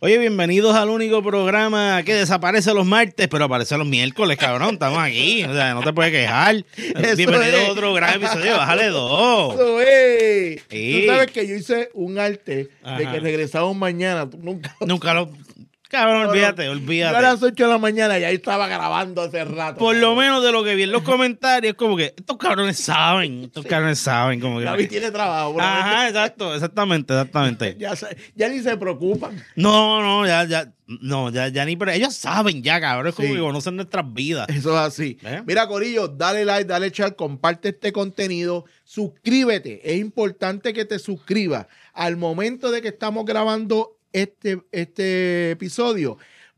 Oye, bienvenidos al único programa que desaparece los martes, pero aparece los miércoles, cabrón. Estamos aquí, o sea, no te puedes quejar. Bienvenido a otro gran episodio, bájale dos. Eso es. Sí. Tú sabes que yo hice un arte de Ajá. que regresamos mañana. Tú Nunca lo... Cabrón, olvídate. Yo a las 8 de la mañana y ahí estaba grabando hace rato. Por lo menos de lo que vi en los comentarios, como que estos cabrones saben, como que... David tiene trabajo. Bro. Ajá, exactamente. Ya ni se preocupan. No, ya ni... Pero ellos saben ya, cabrón, es como Sí. que conocen nuestras vidas. Eso es así. Mira, Corillo, dale like, dale share, comparte este contenido, suscríbete. Es importante que te suscribas. Al momento de que estamos grabando este episodio,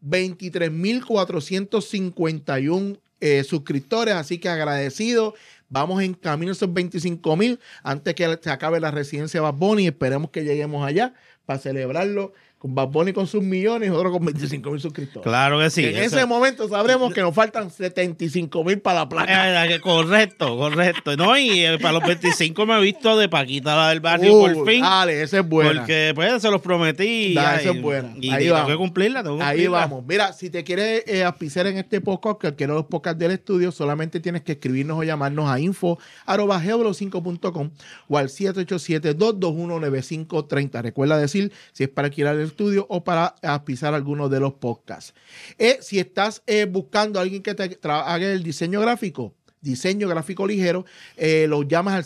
23,451 suscriptores, así que agradecido. Vamos en camino a esos 25,000 antes que se acabe la residencia de Bad Bunny. Esperemos que lleguemos allá para celebrarlo con Bad Bunny con sus millones y otro con 25,000 suscriptores. Claro que sí. En ese momento sabremos que nos faltan 75,000 para la placa. Correcto. No, y para los 25 me he visto de Paquita, la del barrio, por fin. Dale, esa es buena. Porque pues se los prometí. Esa es buena. Y Ahí tengo vamos. que cumplirla. Ahí vamos. Mira, si te quieres auspiciar en este podcast, cualquiera de los podcasts del estudio, solamente tienes que escribirnos o llamarnos a info@geobro5.com o al 787-221-9530. Recuerda decir si es para alquilar el estudio o para auspiciar alguno de los podcasts. Si estás buscando a alguien que te haga el diseño gráfico ligero, lo llamas al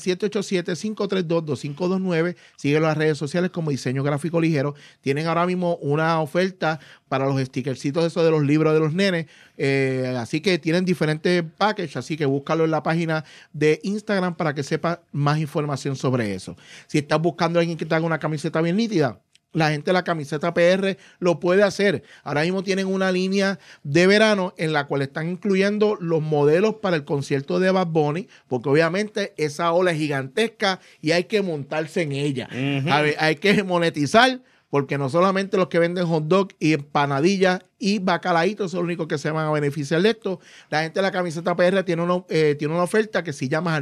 787-532-2529. Síguelo en las redes sociales como Diseño Gráfico Ligero. Tienen ahora mismo una oferta para los stickercitos esos de los libros de los nenes. Así que tienen diferentes packages, así que búscalo en la página de Instagram para que sepas más información sobre eso. Si estás buscando a alguien que te haga una camiseta bien nítida, la gente de la camiseta PR lo puede hacer. Ahora mismo tienen una línea de verano en la cual están incluyendo los modelos para el concierto de Bad Bunny, porque obviamente esa ola es gigantesca y hay que montarse en ella. Uh-huh. Hay que monetizar, porque no solamente los que venden hot dog y empanadillas y bacalaitos son los únicos que se van a beneficiar de esto. La gente de la camiseta PR tiene una oferta que si llamas al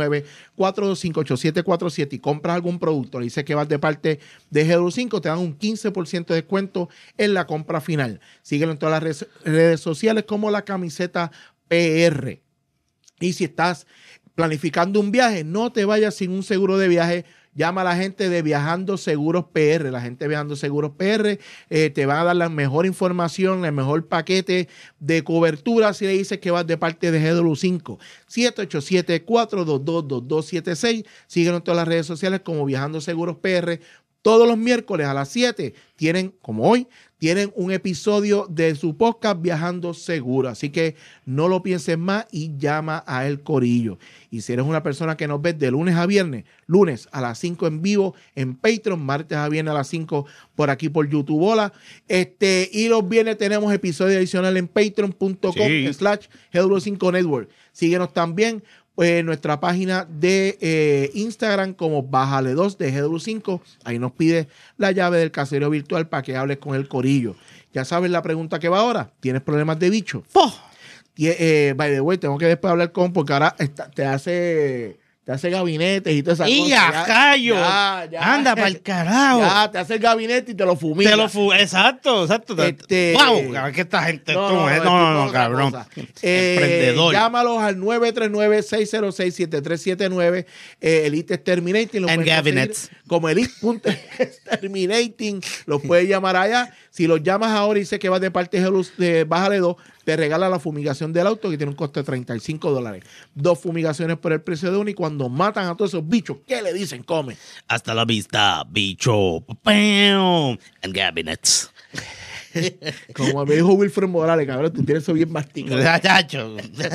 939-425-8747 y compras algún producto, le dices que vas de parte de GW5, te dan un 15% de descuento en la compra final. Síguelo en todas las redes sociales como la camiseta PR. Y si estás planificando un viaje, no te vayas sin un seguro de viaje. Llama a la gente de Viajando Seguros PR. La gente de Viajando Seguros PR te va a dar la mejor información, el mejor paquete de cobertura si le dices que vas de parte de GW5. 787-422-2276. Síguenos en todas las redes sociales como Viajando Seguros PR. Todos los miércoles a las 7 tienen, como hoy, tienen un episodio de su podcast Viajando Seguro. Así que no lo pienses más y llama a El Corillo. Y si eres una persona que nos ves de lunes a viernes, lunes a las 5 en vivo en Patreon, martes a viernes a las 5 por aquí por YouTube. Hola. Y los viernes tenemos episodio adicional en patreon.com/GW5 Network. Síguenos también en nuestra página de Instagram como Bájale2 de GW5. Ahí nos pide la llave del caserío virtual para que hables con El Corillo. Ya sabes la pregunta que va ahora. ¿Tienes problemas de bicho? By the way, tengo que después hablar con, porque ahora te hace gabinetes y toda esa ¡Y cosa. ya, callo! Ya. ¡Anda para el carajo! Ya, te hace el gabinete y te lo fumina. Exacto. ¡Wow! Que esta gente... No, cabrón. Emprendedor. Llámalos al 939-606-7379. Elite Exterminating. And Gabinets. Como Elite.Exterminating. Los puedes llamar allá. Si los llamas ahora y dices que vas de parte de Bájale 2, te regala la fumigación del auto que tiene un costo de $35. 2 fumigaciones por el precio de una, y cuando matan a todos esos bichos, ¿qué le dicen? Come. Hasta la vista, bicho. ¡Pam! And Gabinets. Como me dijo Wilfred Morales, cabrón, tú tienes eso bien masticado. Chacho.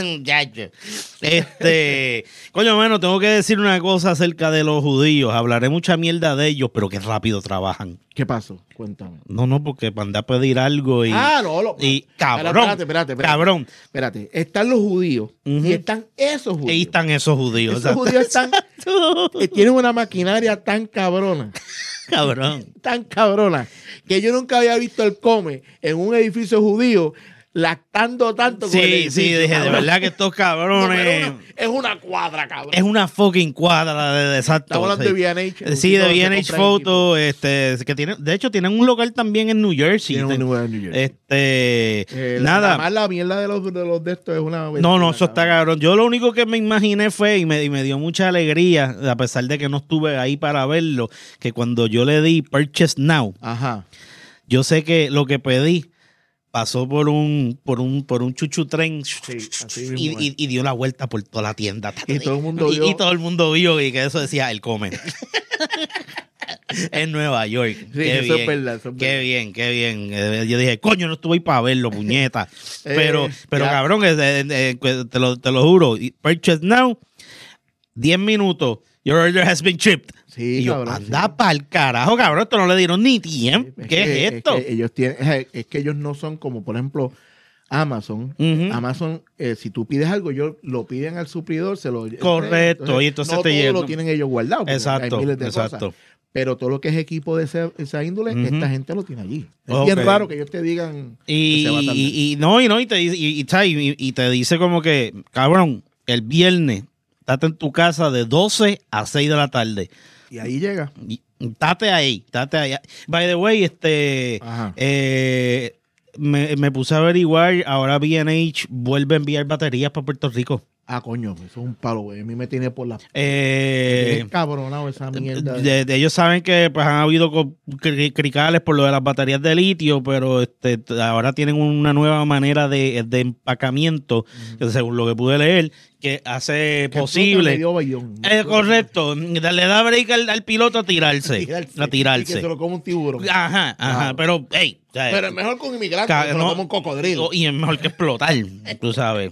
Coño, bueno, tengo que decir una cosa acerca de los judíos. Hablaré mucha mierda de ellos, pero qué rápido trabajan. ¿Qué pasó? Cuéntame. No, porque mandé a pedir algo y... cabrón. Espérate. Cabrón. Espérate. Están los judíos y están esos judíos. Ahí están esos judíos. Esos judíos tienen una maquinaria tan cabrona. Cabrón. Tan cabrona que yo nunca había visto el Come en un edificio judío lactando tanto con el Sí, edificio, sí, dije, de cabrón. verdad que estos No, cabrones... pero es una cuadra, cabrón. Es una fucking cuadra de exacto. Estamos hablando de B&H. Sí, de B&H Photo, que tiene, de hecho tienen un local también en New Jersey. Tiene un lugar en New Jersey. Nada. Además, la mierda de los de estos es una... No, eso está cabrón. Yo lo único que me imaginé fue, y me dio mucha alegría, a pesar de que no estuve ahí para verlo, que cuando yo le di Purchase Now, Ajá. yo sé que lo que pedí pasó por un chuchu tren Sí, así mismo es. y dio la vuelta por toda la tienda. Y todo el mundo vio. Y todo el mundo vio y que eso decía, él come. En Nueva York. Sí, Qué eso bien, es verdad, eso es qué verdad. bien, qué bien. Yo dije, coño, no estuve ahí para verlo, puñeta. Pero Ya. cabrón, te lo juro, Purchase Now, 10 minutos, your order has been shipped. Sí, Y yo, cabrón, anda sí. pa'l carajo, cabrón, esto no le dieron ni tiempo. ¿Qué es esto? Es que ellos no son como, por ejemplo, Amazon. Ujú. Amazon, si tú pides algo, ellos lo piden al suplidor, se lo... Correcto, y entonces no te todo llega. lo tienen ellos guardado. porque Exacto, hay miles de exacto. cosas. Pero todo lo que es equipo de esa índole, Ujú. esta gente lo tiene allí. Es Ok. bien raro que ellos te digan que se va a tardar. Y te dice como que, cabrón, el viernes, estate en tu casa de 12 a 6 de la tarde. Y ahí llega. Y estate ahí. By the way, Ajá. me puse a averiguar, ahora B&H vuelve a enviar baterías para Puerto Rico. Ah, coño, eso es un palo, güey. A mí me tiene por la... Eh, es cabronado esa mierda. ellos saben que pues han habido cricales por lo de las baterías de litio, pero ahora tienen una nueva manera de empacamiento, que según lo que pude leer, que hace Que posible. explota medio bayón. Correcto, le da break al piloto a tirarse. Y que tirarse. se lo come un tiburón. Ajá, Claro. pero, hey, o sea, Pero es mejor con inmigrantes, Ca- que se no, lo come un cocodrilo. y es mejor que explotar, tú sabes.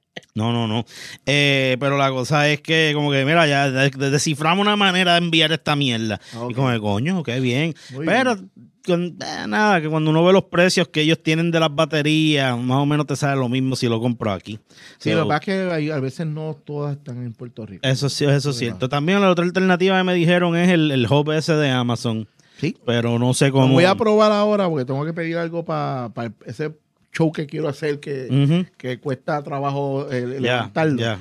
No. Pero la cosa es que, como que, mira, ya desciframos una manera de enviar esta mierda. Ok. Y como que, coño, qué bien. Muy Pero, nada, que cuando uno ve los precios que ellos tienen de las baterías, más o menos te sale lo mismo si lo compro aquí. Sí, So, lo que pasa es que a veces no todas están en Puerto Rico. eso sí, eso es cierto. También la otra alternativa que me dijeron es el hub ese de Amazon. Sí. Pero no sé Lo cómo. voy a probar ahora porque tengo que pedir algo para ese show que quiero hacer Ujú. que cuesta trabajo Ya, levantarlo. ya.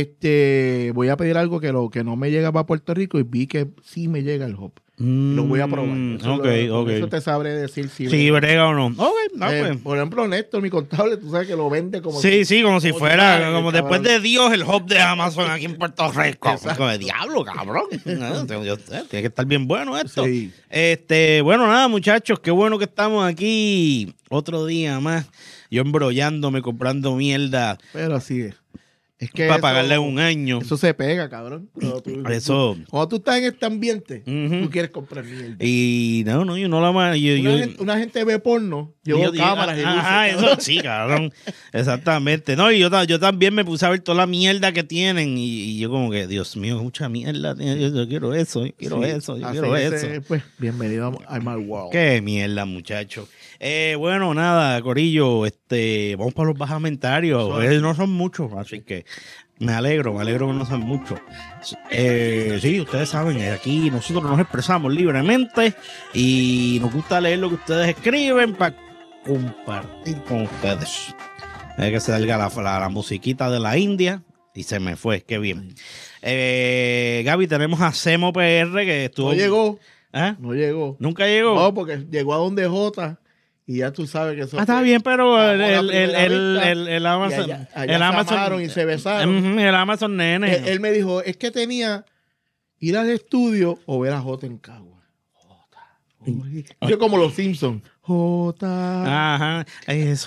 Voy a pedir algo que no me llega para Puerto Rico y vi que sí me llega el hop. Lo voy a probar. Eso Ok. Eso te sabré decir si Si brega o no. Ok, pues. por ejemplo, Néstor, mi contable, tú sabes que lo vende como Sí, como si fuera, fuera, como cabrón. después de Dios, el hub de Amazon aquí en Puerto Rico. Exacto. Como de diablo, cabrón. No, tiene que estar bien bueno esto. Sí. Bueno, nada, muchachos, qué bueno que estamos aquí otro día más. Yo embrollándome, comprando mierda Pero así es. Es que para eso- pagarle un año. Eso se pega, cabrón. Cuando tú estás en este ambiente, Ujú. tú quieres comprar mierda. Y no, yo no la más. Una gente ve porno, llevo cámaras y luces. Ajá, cabrón. eso sí, cabrón. Exactamente. No, y yo también me puse a ver toda la mierda que tienen. Y yo, como que, Dios mío, mucha mierda. Yo quiero eso, yo quiero Sí, eso, yo así quiero es, eso. Pues, bienvenido a My World. Qué mierda, muchacho. Bueno, nada, Corillo, vamos para los bajamentarios. No son muchos, así que me alegro que no son muchos. Sí, ustedes saben, aquí nosotros nos expresamos libremente y nos gusta leer lo que ustedes escriben para compartir con ustedes. Es que salga la musiquita de la India y se me fue, qué bien. Gaby, tenemos a Semo PR que estuvo... No llegó, ¿Ah? no llegó. ¿Nunca llegó? No, porque llegó a donde Jota y ya tú sabes que eso Está fue- bien, pero Vamos a el la primera Amazon... y allá el se Amazon... amaron y se besaron. Ujú, el Amazon nene. Él me dijo, es que tenía ir al estudio o ver a Jota en Cagua. Jota. Yo como los Simpsons. Jota. Ajá. Es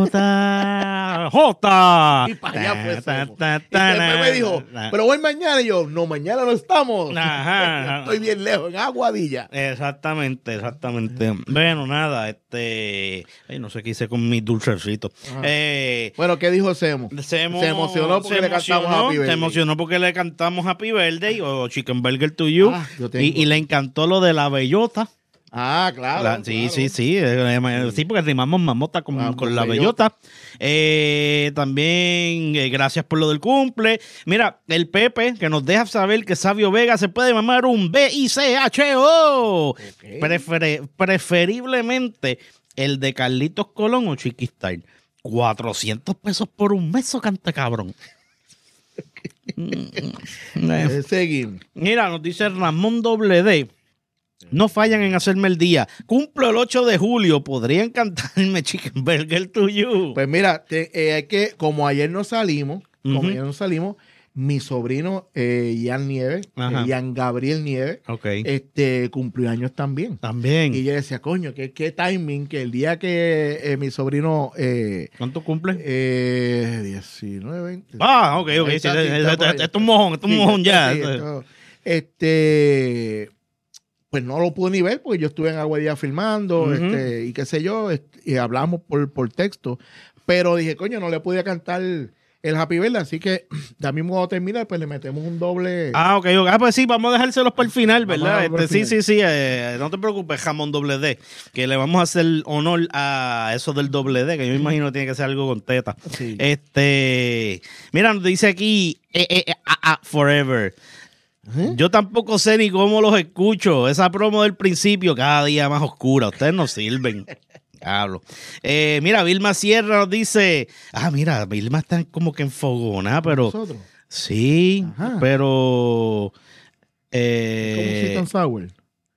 Jota. Jota. Y para allá fue Semo. Ta, Y después me dijo, ta. pero voy mañana. Y yo, no, mañana no estamos. Ajá. Estoy bien lejos, en Aguadilla. Exactamente. Bueno, nada, ay, no sé qué hice con mis dulcecitos. Ajá. Bueno, ¿qué dijo Semo? Se emocionó porque le cantamos Happy Birthday. Se emocionó porque le cantamos Happy Birthday o Chicken Burger to You. Ah, yo tengo. Y le encantó lo de la bellota. Ah, claro. Sí, claro. sí, porque rimamos mamota con la bellota. También, gracias por lo del cumple. Mira, el Pepe, que nos deja saber que Sabio Vega se puede mamar un BICHO. Ok. Preferiblemente el de Carlitos Colón o Chiquistar. $400 por un mes, eso canta cabrón. Seguimos. Mira, nos dice Ramón WD. No fallan en hacerme el día. Cumplo el 8 de julio. ¿Podrían cantarme Chicken Burger to You? Pues mira, es que como ayer no salimos, mi sobrino Ian Nieves, Ian Gabriel Nieves, cumplió años también. Y yo decía, coño, qué timing, que el día que mi sobrino... ¿Cuánto cumple? 19, 20. Ah, ok. Sí, esto es un mojón ya. Pues no lo pude ni ver porque yo estuve en Aguadilla filmando y qué sé yo, y hablamos por texto. Pero dije, coño, no le podía cantar el Happy Birthday, así que ya mismo cuando termine, pues le metemos un doble. Ok. Pues sí, vamos a dejárselos para el final, ¿verdad? Sí. No te preocupes, Jamón doble D, que le vamos a hacer honor a eso del doble D, que yo me imagino que tiene que ser algo con teta. Sí. Mira, nos dice aquí, Forever. Yo tampoco sé ni cómo los escucho. Esa promo del principio, cada día más oscura. Ustedes no sirven. Hablo. Mira, Vilma Sierra nos dice. Mira, Vilma está como que enfogona, pero. ¿Nosotros? Sí, pero. ¿Cómo si tan sour?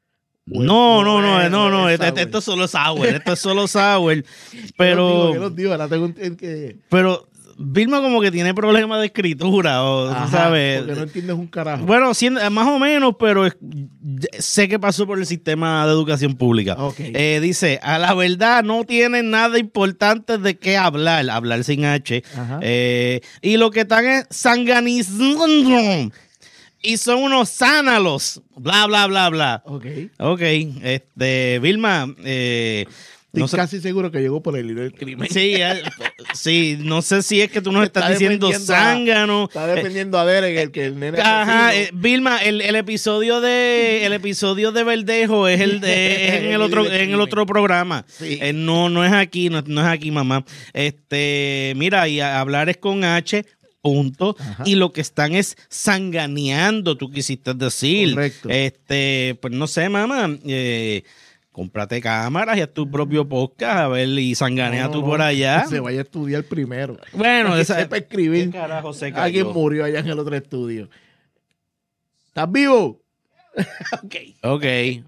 No. Esto es solo sour. Pero. Yo los digo, ahora tengo Pero. Vilma como que tiene problemas de escritura, ¿sabes? Porque no entiendes un carajo. Bueno, más o menos, pero sé que pasó por el sistema de educación pública. Dice, a la verdad no tienen nada importante de qué hablar sin H. Y lo que están es sanganizando. Y son unos sánalos, bla, bla, bla, bla. Ok, Vilma, Estoy casi seguro que llegó por el hilo del crimen. Sí, no sé si es que tú nos estás diciendo zángano. Está defendiendo a Derek, el nene. Vilma, el episodio de Verdejo es en el otro programa. Sí. No es aquí, no es aquí, mamá. Mira, y hablar es con H. Punto. Y lo que están es sanganeando, tú quisiste decir. Correcto. Pues no sé, mamá. Cómprate cámaras y haz tu propio podcast, a ver, y sanganea tú por allá. Se vaya a estudiar primero. Bueno, que sepa escribir. ¿Qué carajo se cayó? Alguien murió allá en el otro estudio. ¿Estás vivo? Ok.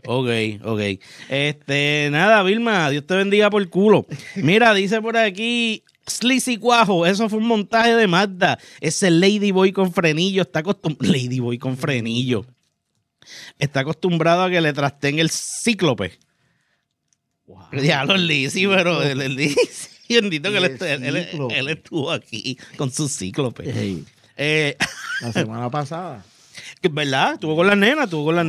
Nada, Vilma, Dios te bendiga por culo. Mira, dice por aquí Sleazy Cuajo, eso fue un montaje de Magda. Ese Ladyboy con frenillo está acostumbrado a que le trasteen el cíclope. Wow. Ya los Lizzy, pero el Lizzy, bendito que él estuvo aquí con su cíclope. La semana pasada. ¿Verdad? Estuvo con las nenas.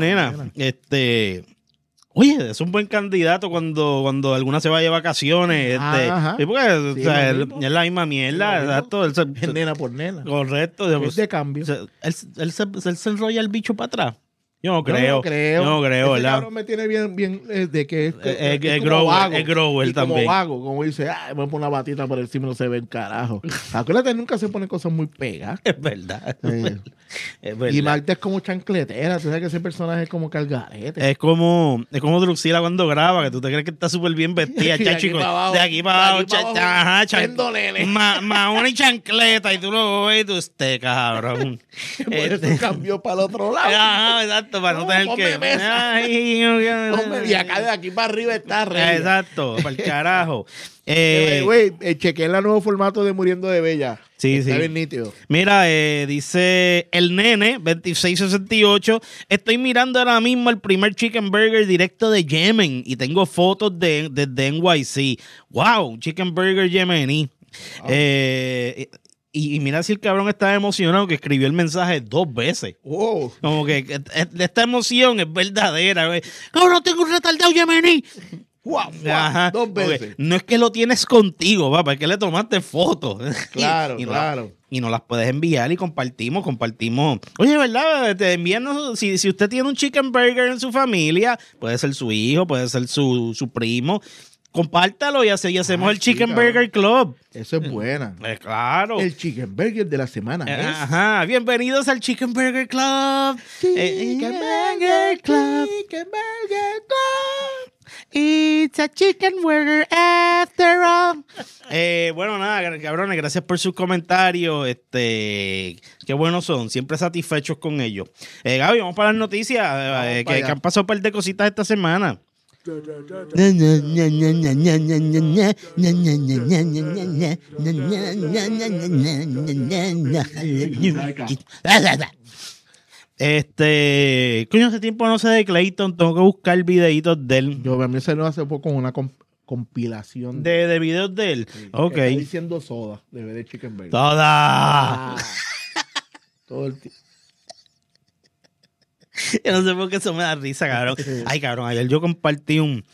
Oye, es un buen candidato cuando alguna se vaya de vacaciones. Porque es la misma mierda, exacto. Es nena por nena. Correcto. Es de cambio. Él se enrolla el bicho para atrás. Yo no creo, ese ¿verdad? cabrón me tiene bien de que es como vago. Es grower también. Como vago, como dice, me voy a poner una batita por encima y no se ve el carajo. Acuérdate, nunca se pone cosas muy pegas. Es verdad. Es verdad. Y Marta es como chancletera, tú sabes que ese personaje es como cargarete. Es como Druxila cuando graba, que tú te crees que está súper bien vestida, chachico. De aquí para abajo, maona y chancleta, y tú lo ves y tú, cabrón. Por eso cambió para el otro lado. Exacto, para no tener que... Y acá de aquí para arriba está rey. Exacto, para el carajo. Chequeé el nuevo formato de Muriendo de Bella. Sí. Está bien nítido. Mira, dice el nene 2668. Estoy mirando ahora mismo el primer chicken burger directo de Yemen y tengo fotos desde NYC. Wow, chicken burger yemení. Wow. Y mira si el cabrón está emocionado que escribió el mensaje 2 veces. Oh. Como que esta emoción es verdadera. Cabrón, tengo un retardado yemení. Wow, 2 veces. No es que lo tienes contigo, papá, es que le tomaste fotos. Claro, claro. Y nos las puedes enviar y compartimos. Oye, ¿verdad? Envíanos, si usted tiene un chicken burger en su familia, puede ser su hijo, puede ser su primo. Compártalo y así hacemos el Chicken Burger Club. Eso es buena. Claro. El Chicken Burger de la semana es. Bienvenidos al Chicken Burger Club. Chicken Burger Club. Chicken Burger Club. It's a chicken burger after all. Bueno, nada, cabrones, gracias por sus comentarios. Qué buenos son, siempre satisfechos con ellos. Gaby, vamos para las noticias. Que han pasado un par de cositas esta semana. Coño, hace tiempo no sé de Clayton, tengo que buscar videitos de él. Yo me salió hace poco una compilación de videos de él. Sí, ok. Está diciendo soda, de Chicken Burger. ¡Toda! Todo el tiempo. Yo no sé por qué eso me da risa, cabrón. Ay, cabrón, ayer yo compartí un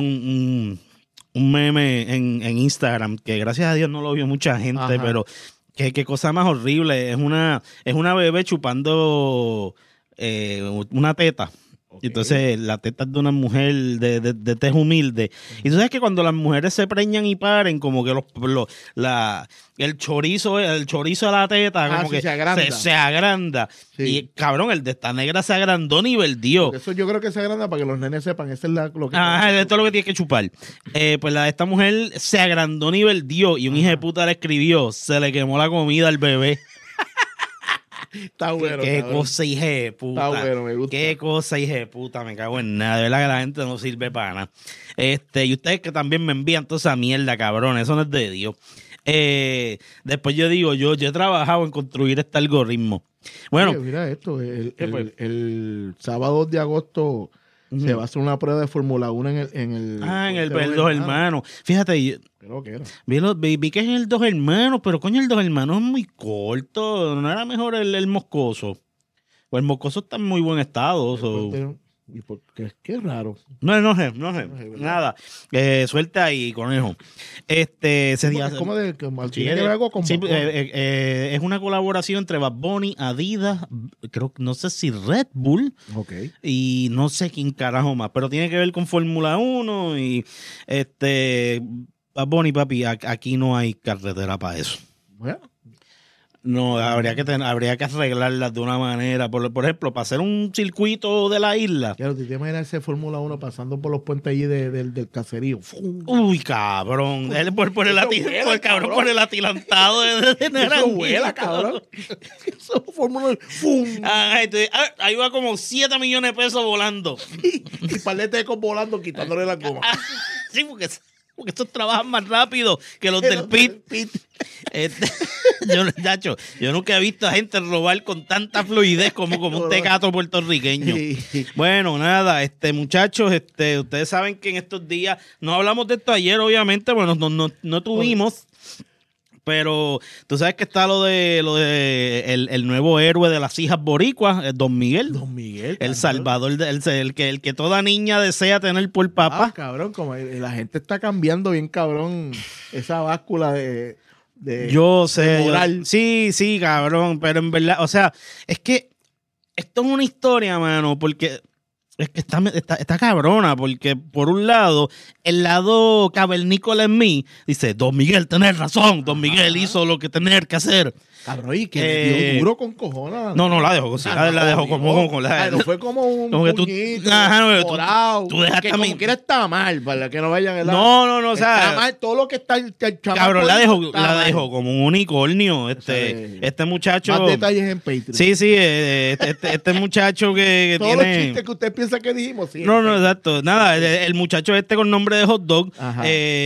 meme en Instagram que gracias a Dios no lo vio mucha gente, Ajá. pero qué cosa más horrible. Es una bebé chupando una teta. Okay. Entonces la teta es de una mujer de tez humilde. Y tú sabes que cuando las mujeres se preñan y paren, como que el chorizo de la teta como sí, que se agranda. Sí. Sí. Y cabrón, el de esta negra se agrandó nivel Dios. Porque eso yo creo que se agranda para que los nenes sepan. Eso es lo que... Esto es lo que tienes que chupar. Pues la de esta mujer se agrandó nivel Dios. Y un hijo de puta le escribió, se le quemó la comida al bebé. Está bueno. Qué cabrón. cosa, hija de puta. Está bueno, me gusta. Qué cosa, hija de puta. Me cago en nada. De verdad que la gente no sirve para nada. Y ustedes que también me envían toda esa mierda, cabrón. Eso no es de Dios. Después yo digo, yo he trabajado en construir este algoritmo. Bueno. Oye, mira esto. El sábado 2 de agosto se va a hacer una prueba de Fórmula 1 en el Dos Hermanos. Fíjate, creo que era. Vi que es el Dos Hermanos, pero coño, el Dos Hermanos es muy corto. ¿No era mejor el Moscoso? Pues el Moscoso está en muy buen estado. ¿Y por qué? Qué raro. No sé. Nada. Suelta ahí, conejo. Es como de que tiene que ver algo con sí, es una colaboración entre Bad Bunny, Adidas, creo que no sé si Red Bull. Okay. Y no sé quién carajo más, pero tiene que ver con Fórmula 1 y Bad Bunny, papi, aquí no hay carretera para eso. Bueno. No, habría que arreglarlas de una manera. Por ejemplo, para hacer un circuito de la isla. Claro, te imaginas ese Fórmula 1 pasando por los puentes allí del caserío. Uy, cabrón. Él por el atilantado de Naranjito. Eso vuela, cabrón. Eso Fórmula 1. Ahí va como 7 millones de pesos volando. Y paletes volando, quitándole la goma. Sí, porque estos trabajan más rápido que los del pit. Yo nunca he visto a gente robar con tanta fluidez como un tecato puertorriqueño. Bueno, nada, muchachos, ustedes saben que en estos días, no hablamos de esto ayer, obviamente, bueno, no tuvimos. Pero tú sabes que está lo de el nuevo héroe de las hijas boricuas, Don Miguel. Don Miguel. El salvador, el que toda niña desea tener por papá. Cabrón, como la gente está cambiando bien, cabrón, esa báscula de yo sé. moral. Sí, cabrón, pero en verdad, o sea, es que esto es una historia, mano, porque... Es que está cabrona, porque por un lado, el lado cavernícola en mí dice, Don Miguel, tenés razón, Don Miguel hizo lo que tenía que hacer. Cabrón, y que dio duro con cojones. No, la dejó, sí, la dejó como no fue como un como que puñito, tú dejaste que como quiera está mal, para que no vayan. No, o sea, está mal, todo lo que está el chamaco. Cabrón, la dejó como un unicornio, este muchacho. Más detalles en Patreon. Sí, este muchacho que todos tiene... los chistes que usted piensa que dijimos, sí. No, exacto. Nada, el muchacho con nombre de hot dog. Ajá.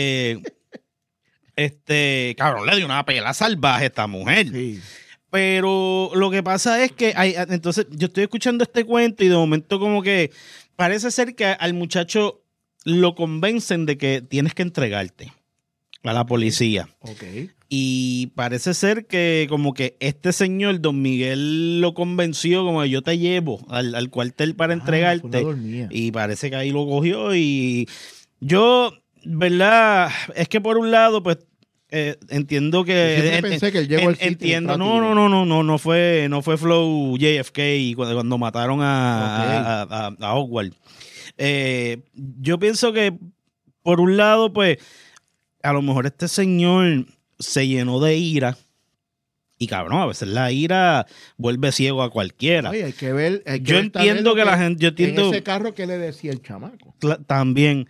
Cabrón, le dio una pela salvaje a esta mujer. Sí. Pero lo que pasa es que entonces yo estoy escuchando este cuento y de momento como que parece ser que al muchacho lo convencen de que tienes que entregarte a la policía. Okay. Y parece ser que como que este señor, Don Miguel, lo convenció como yo te llevo al cuartel para entregarte. Y parece que ahí lo cogió y yo, ¿verdad? Es que por un lado, pues, entiendo que... pensé que él llegó al sitio. Entiendo. No fue Flow JFK cuando mataron a Howard. Yo pienso que por un lado, pues, a lo mejor este señor se llenó de ira y cabrón, a veces la ira vuelve ciego a cualquiera. Oye, hay que ver. Yo entiendo que la gente... en ese carro, ¿qué le decía el chamaco? También.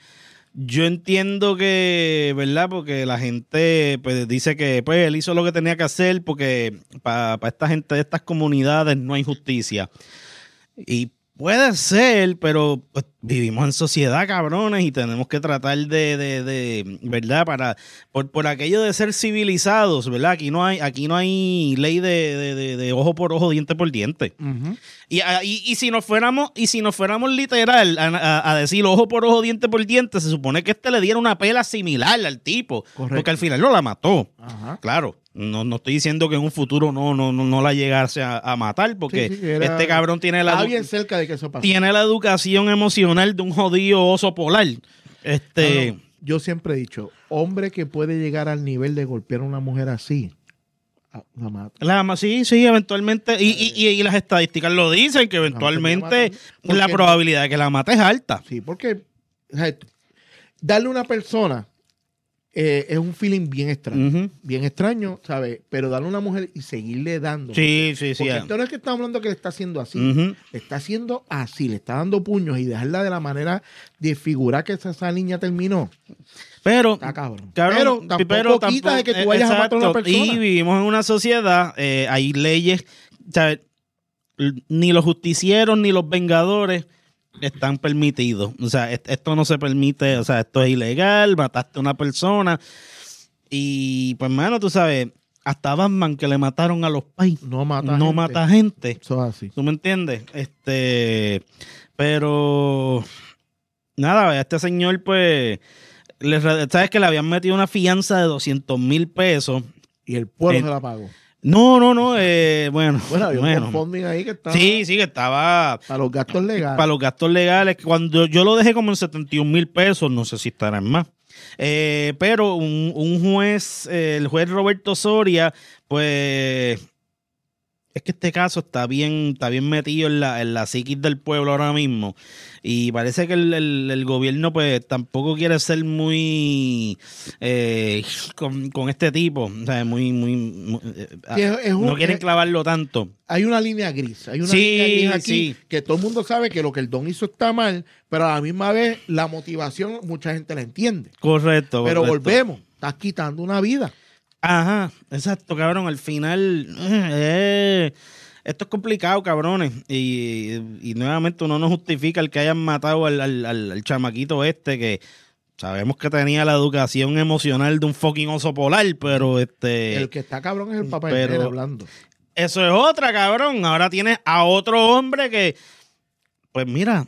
Yo entiendo que, ¿verdad? Porque la gente pues dice que pues él hizo lo que tenía que hacer porque para esta gente de estas comunidades no hay justicia. Y puede ser, pero pues, vivimos en sociedad, cabrones, y tenemos que tratar de ¿verdad? Por aquello de ser civilizados, ¿verdad? Aquí no hay ley de ojo por ojo, diente por diente. Uh-huh. Y si nos fuéramos literal a decir ojo por ojo, diente por diente, se supone que le diera una pela similar al tipo. Correcto. Porque al final no la mató. Ajá. Claro. No estoy diciendo que en un futuro no la llegase a matar, porque Sí, este cabrón está bien cerca de que eso pase. tiene la educación emocional de un jodido oso polar. No, yo siempre he dicho, hombre que puede llegar al nivel de golpear a una mujer así, la mata. Sí, eventualmente, y las estadísticas lo dicen, que eventualmente la probabilidad de que la mate es alta. Sí, porque o sea, darle a una persona es un feeling bien extraño. Uh-huh. Bien extraño, ¿sabes? Pero darle a una mujer y seguirle dando. Sí. Porque esto no es que estamos hablando que le está haciendo así. Uh-huh. Le está haciendo así, le está dando puños y dejarla de la manera de figurar que esa niña terminó. Pero, Está cabrón. Pero tampoco quita de que tú vayas a matar a una persona. Y vivimos en una sociedad, hay leyes, ¿sabes? Ni los justicieros ni los vengadores están permitidos. O sea, esto no se permite, o sea, esto es ilegal, mataste a una persona. Y pues, mano, tú sabes, hasta Batman que le mataron a los pais. No mata gente. Eso es así. ¿Tú me entiendes? Pero nada, este señor, pues, sabes que le habían metido una fianza de 200,000 pesos. Y el pueblo se la pagó. No, Bueno, había un crowdfunding ahí que estaba. Sí, que estaba. Para los gastos legales. Para los gastos legales. Cuando yo lo dejé como en 71,000 pesos, no sé si estará en más. Pero un juez, el juez Roberto Soria, pues. Es que este caso está bien metido en la psiquis del pueblo ahora mismo. Y parece que el gobierno pues tampoco quiere ser muy con este tipo. O sea, no quieren clavarlo tanto. Hay una línea gris. Hay una línea gris aquí que todo el mundo sabe que lo que el don hizo está mal, pero a la misma vez la motivación mucha gente la entiende. Correcto. Pero volvemos. Estás quitando una vida. Ajá, exacto, cabrón. Al final, esto es complicado, cabrones. Y nuevamente uno no justifica el que hayan matado al chamaquito que sabemos que tenía la educación emocional de un fucking oso polar, pero El que está cabrón es el papá de él hablando. Eso es otra, cabrón. Ahora tienes a otro hombre que, pues mira,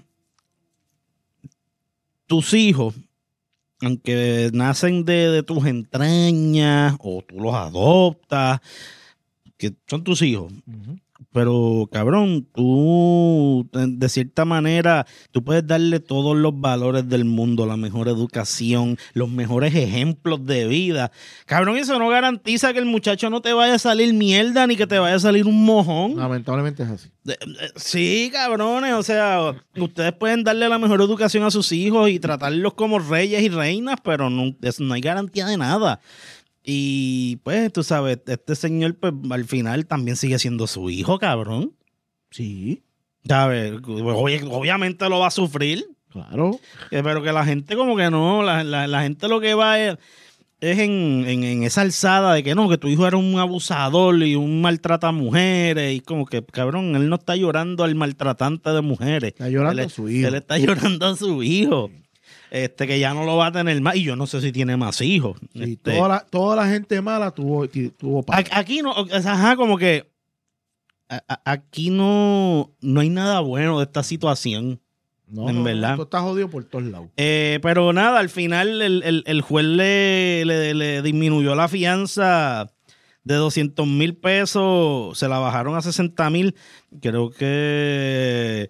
tus hijos, aunque nacen de tus entrañas o tú los adoptas, que son tus hijos. Uh-huh. Pero, cabrón, tú, de cierta manera, tú puedes darle todos los valores del mundo, la mejor educación, los mejores ejemplos de vida. Cabrón, eso no garantiza que el muchacho no te vaya a salir mierda ni que te vaya a salir un mojón. Lamentablemente es así. Sí, cabrones, o sea, ustedes pueden darle la mejor educación a sus hijos y tratarlos como reyes y reinas, pero no hay garantía de nada. Y pues, tú sabes, este señor pues al final también sigue siendo su hijo, cabrón. Sí. ¿Sabes? Obviamente lo va a sufrir. Claro. Pero que la gente como que no, la gente lo que va es en esa alzada de que no, que tu hijo era un abusador y un maltrata mujeres. Y como que, cabrón, él no está llorando al maltratante de mujeres. Está llorando a su hijo. Él está llorando a su hijo. Que ya no lo va a tener más, y yo no sé si tiene más hijos. Sí, toda la gente mala tuvo padre. Aquí no, ajá, como que aquí no hay nada bueno de esta situación. No, verdad. Esto está jodido por todos lados. Pero nada, al final el juez le disminuyó la fianza de 200,000 pesos, se la bajaron a 60,000. Creo que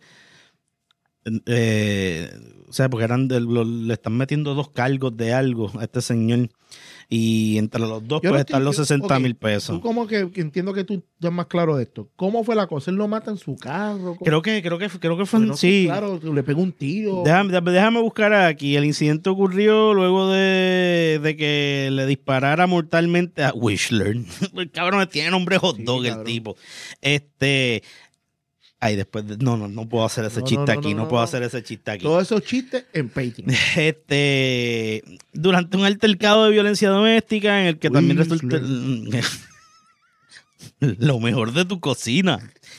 o sea, porque le están metiendo 2 cargos de algo a este señor. Y entre los dos pues están los 60,000 pesos. Tú como que entiendo que tú estás más claro de esto. ¿Cómo fue la cosa? ¿Él lo mata en su carro? Creo que fue sí. Claro, le pegó un tiro. Déjame buscar aquí. El incidente ocurrió luego de que le disparara mortalmente a Whistler. El cabrón tiene nombre hot dog, sí, el tipo. Ay, después no puedo hacer ese chiste aquí, no puedo hacer ese chiste aquí. Todos esos chistes en Patreon. Durante un altercado de violencia doméstica en el que también resulta lo mejor de tu cocina.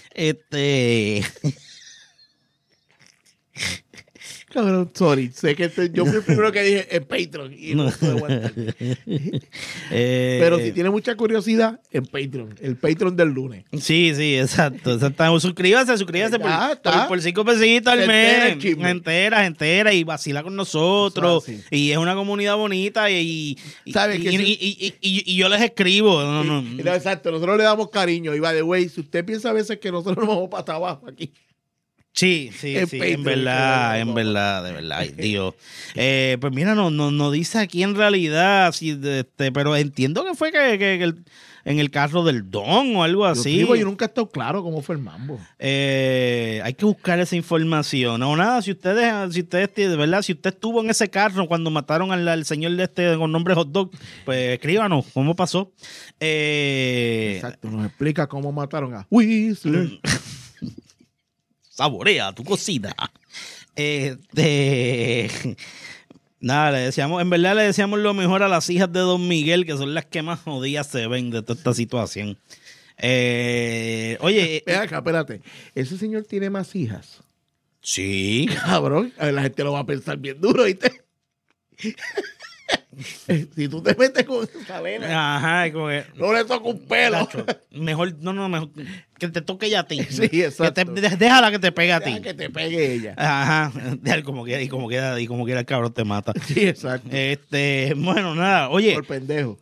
Cabrón, sorry. Sé que yo fui el primero que dije en Patreon y no puedo aguantar. Pero si tiene mucha curiosidad, en Patreon. El Patreon del lunes. Sí, exacto. Suscríbase por 5 pesitos al mes. Entera y vacila con nosotros. Y es una comunidad bonita y yo les escribo. Exacto, nosotros le damos cariño. Y by the way, si usted piensa a veces que nosotros nos vamos para abajo aquí. Sí, en verdad, de verdad, ay, Dios. Pues mira, no dice aquí en realidad, pero entiendo que fue que en el carro del Don o algo así. Yo nunca he estado claro cómo fue el mambo. Hay que buscar esa información. No, nada, si ustedes, de verdad, si usted estuvo en ese carro cuando mataron al señor con nombre Hot Dog, pues escríbanos, ¿cómo pasó? Exacto, nos explica cómo mataron a Whistler. Saborea tu cocina. Nada, en verdad le deseamos lo mejor a las hijas de Don Miguel, que son las que más jodidas se ven de toda esta situación. Oye. Espérate. ¿Ese señor tiene más hijas? Sí. Cabrón, a ver, la gente lo va a pensar bien duro, ¿viste? Si tú te metes con esa vena, ajá, como que, no le toca un pelo. Mejor que te toque ella a ti. Sí, exacto. Déjala que te pegue a ti. Deja que te pegue ella. Ajá, como quiera el cabrón te mata. Sí, exacto. Bueno, nada, oye. Por pendejo.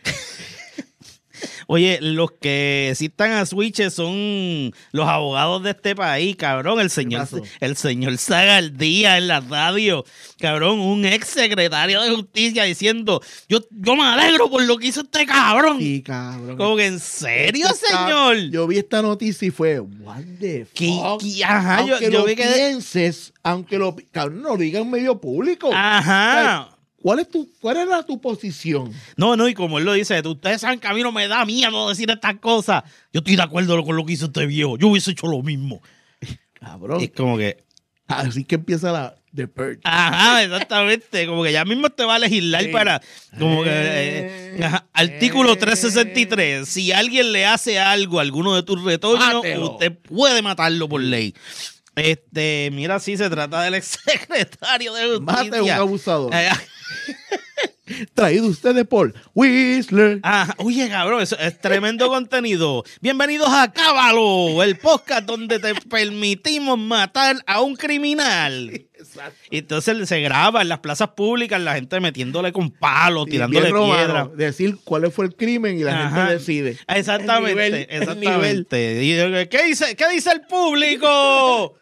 Oye, los que sí están a switches son los abogados de este país, cabrón. El señor Zagaldía en la radio, cabrón, un ex secretario de justicia diciendo, yo me alegro por lo que hizo este cabrón. Sí, cabrón. Como que, ¿en serio, señor? Yo vi esta noticia y fue, what the fuck? Ajá, aunque yo lo vi que pienses, cabrón, no lo digan en medio público. Ajá. O sea, ¿cuál era tu posición? No, y como él lo dice, ustedes saben que a mí no me da miedo decir estas cosas. Yo estoy de acuerdo con lo que hizo este viejo. Yo hubiese hecho lo mismo. Cabrón. Es como que... Así que empieza The Purge. Ajá, exactamente. Como que ya mismo te va a legislar para... Como que... artículo 363. Si alguien le hace algo a alguno de tus retoños, usted puede matarlo por ley. Mira, sí, se trata del exsecretario de Justicia. Mate un abusador. Traído ustedes por Whistler. Oye, cabrón, eso es tremendo contenido. Bienvenidos a Cábalo, el podcast donde te permitimos matar a un criminal. Exacto. Y entonces se graba en las plazas públicas, la gente metiéndole con palos, tirándole piedra. Decir cuál fue el crimen y la gente decide. Exactamente, exactamente. ¿Qué dice el público?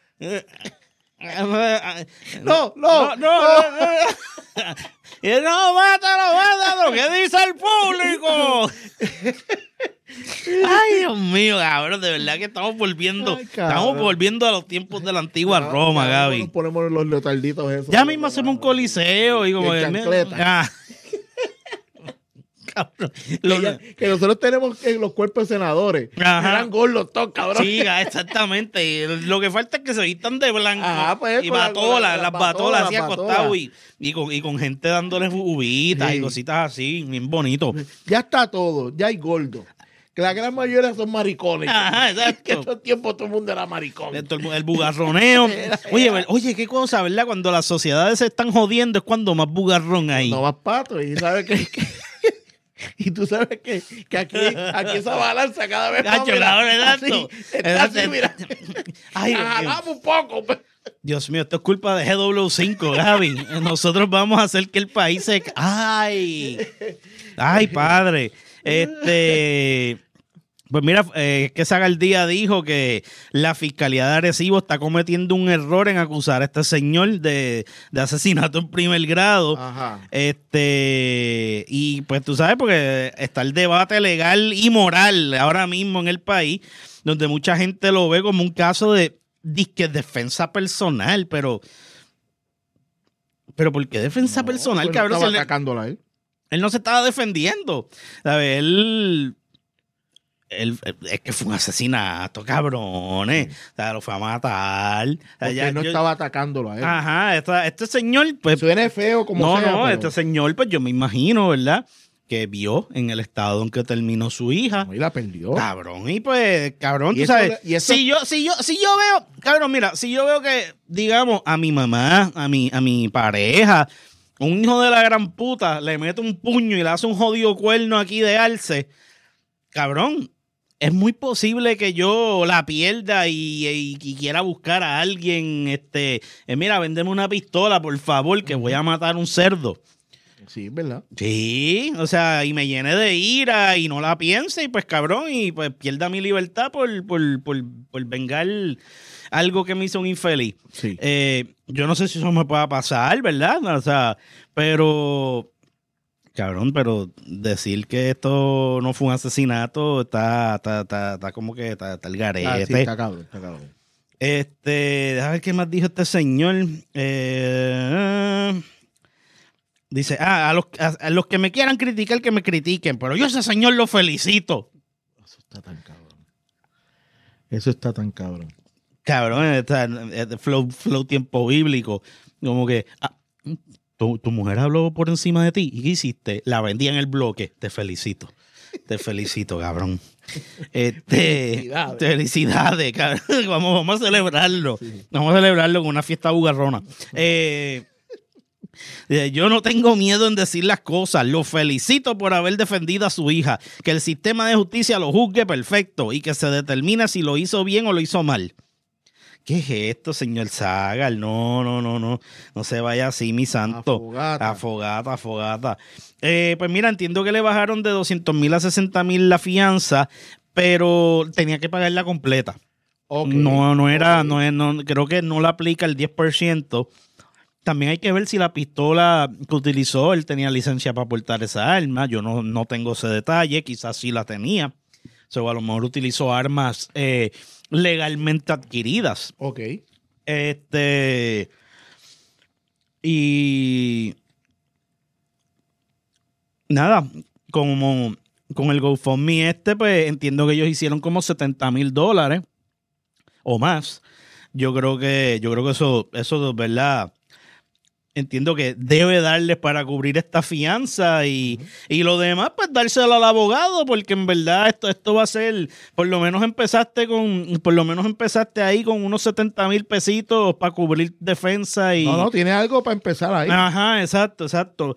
No. Y no, mátalo, ¿qué dice el público? Ay, Dios mío, cabrón, de verdad que estamos volviendo a los tiempos de la antigua Roma, Gaby. Nos ponemos los leotarditos esos. Ya mismo hacemos un coliseo y como chancleta. Cabrón. Que nosotros tenemos en los cuerpos de senadores. Eran gordos todos, cabrón. Sí, exactamente. Y lo que falta es que se vistan de blanco. Pues, y las batolas así acostados y con gente dándoles uvitas y cositas así, bien bonito. Ya está todo, ya hay gordo. Que la gran mayoría son maricones. Ajá, exacto. Que en estos tiempos todo el mundo era maricón. El bugarroneo. Oye, qué cosa, ¿verdad? Cuando las sociedades se están jodiendo es cuando más bugarrón hay. No más pato. Y sabes que y tú sabes que aquí esa balanza cada vez más. Mira. Jalamos un poco. Dios mío, esto es culpa de GW5, Gaby. Nosotros vamos a hacer que el país se... ¡Ay, padre! Pues mira, que Zagaldía dijo que la Fiscalía de Arecibo está cometiendo un error en acusar a este señor de asesinato en primer grado. Ajá. Y pues tú sabes, porque está el debate legal y moral ahora mismo en el país, donde mucha gente lo ve como un caso de disque defensa personal, pero ¿por qué defensa personal, pues cabrón? Estaba atacándola a él. Él no se estaba defendiendo, ¿sabes? es que fue un asesinato, cabrones. O sea, lo fue a matar. O sea, Porque no estaba atacándolo a él. Ajá, este señor, pues. Suene feo como sea. No, pero... este señor, pues yo me imagino, ¿verdad? Que vio en el estado en que terminó su hija. Y la perdió. Cabrón, y pues, cabrón, ¿Y tú eso, sabes. y eso... Si yo veo, cabrón, mira, si yo veo que, digamos, a mi mamá, a mi pareja, un hijo de la gran puta le mete un puño y le hace un jodido cuerno aquí de alce, cabrón, es muy posible que yo la pierda y quiera buscar a alguien, mira, véndeme una pistola, por favor, que voy a matar un cerdo. Sí, ¿verdad? Sí, o sea, y me llene de ira y no la piense y pues cabrón, y pues pierda mi libertad por vengar algo que me hizo un infeliz. Sí. Yo no sé si eso me pueda pasar, ¿verdad? O sea, pero... Cabrón, pero decir que esto no fue un asesinato está como que está el garete. Sí, está cabrón. Déjame ver qué más dijo este señor. Dice, a los que me quieran criticar, que me critiquen, pero yo a ese señor lo felicito. Eso está tan cabrón. Cabrón, flow tiempo bíblico. Como que... Tu mujer habló por encima de ti. ¿Y qué hiciste? La vendí en el bloque. Te felicito, cabrón. Felicidades, cabrón. Vamos a celebrarlo. Sí. Vamos a celebrarlo con una fiesta bugarrona. Yo no tengo miedo en decir las cosas. Lo felicito por haber defendido a su hija. Que el sistema de justicia lo juzgue perfecto y que se determine si lo hizo bien o lo hizo mal. ¿Qué es esto, señor Zagal? No se vaya así, mi santo. Afogata. Pues mira, entiendo que le bajaron de 200,000 a 60,000 la fianza, pero tenía que pagarla completa. Okay. Creo que no la aplica el 10%. También hay que ver si la pistola que utilizó, él tenía licencia para portar esa arma. Yo no tengo ese detalle, quizás sí la tenía. O sea, a lo mejor utilizó armas legalmente adquiridas. Ok. Y nada, como con el GoFundMe pues entiendo que ellos hicieron como $70,000 o más. Yo creo que eso es verdad. Entiendo que debe darles para cubrir esta fianza y lo demás, pues dárselo al abogado, porque en verdad esto va a ser, por lo menos empezaste ahí con unos 70,000 pesitos para cubrir defensa y... No, tiene algo para empezar ahí. Ajá, exacto.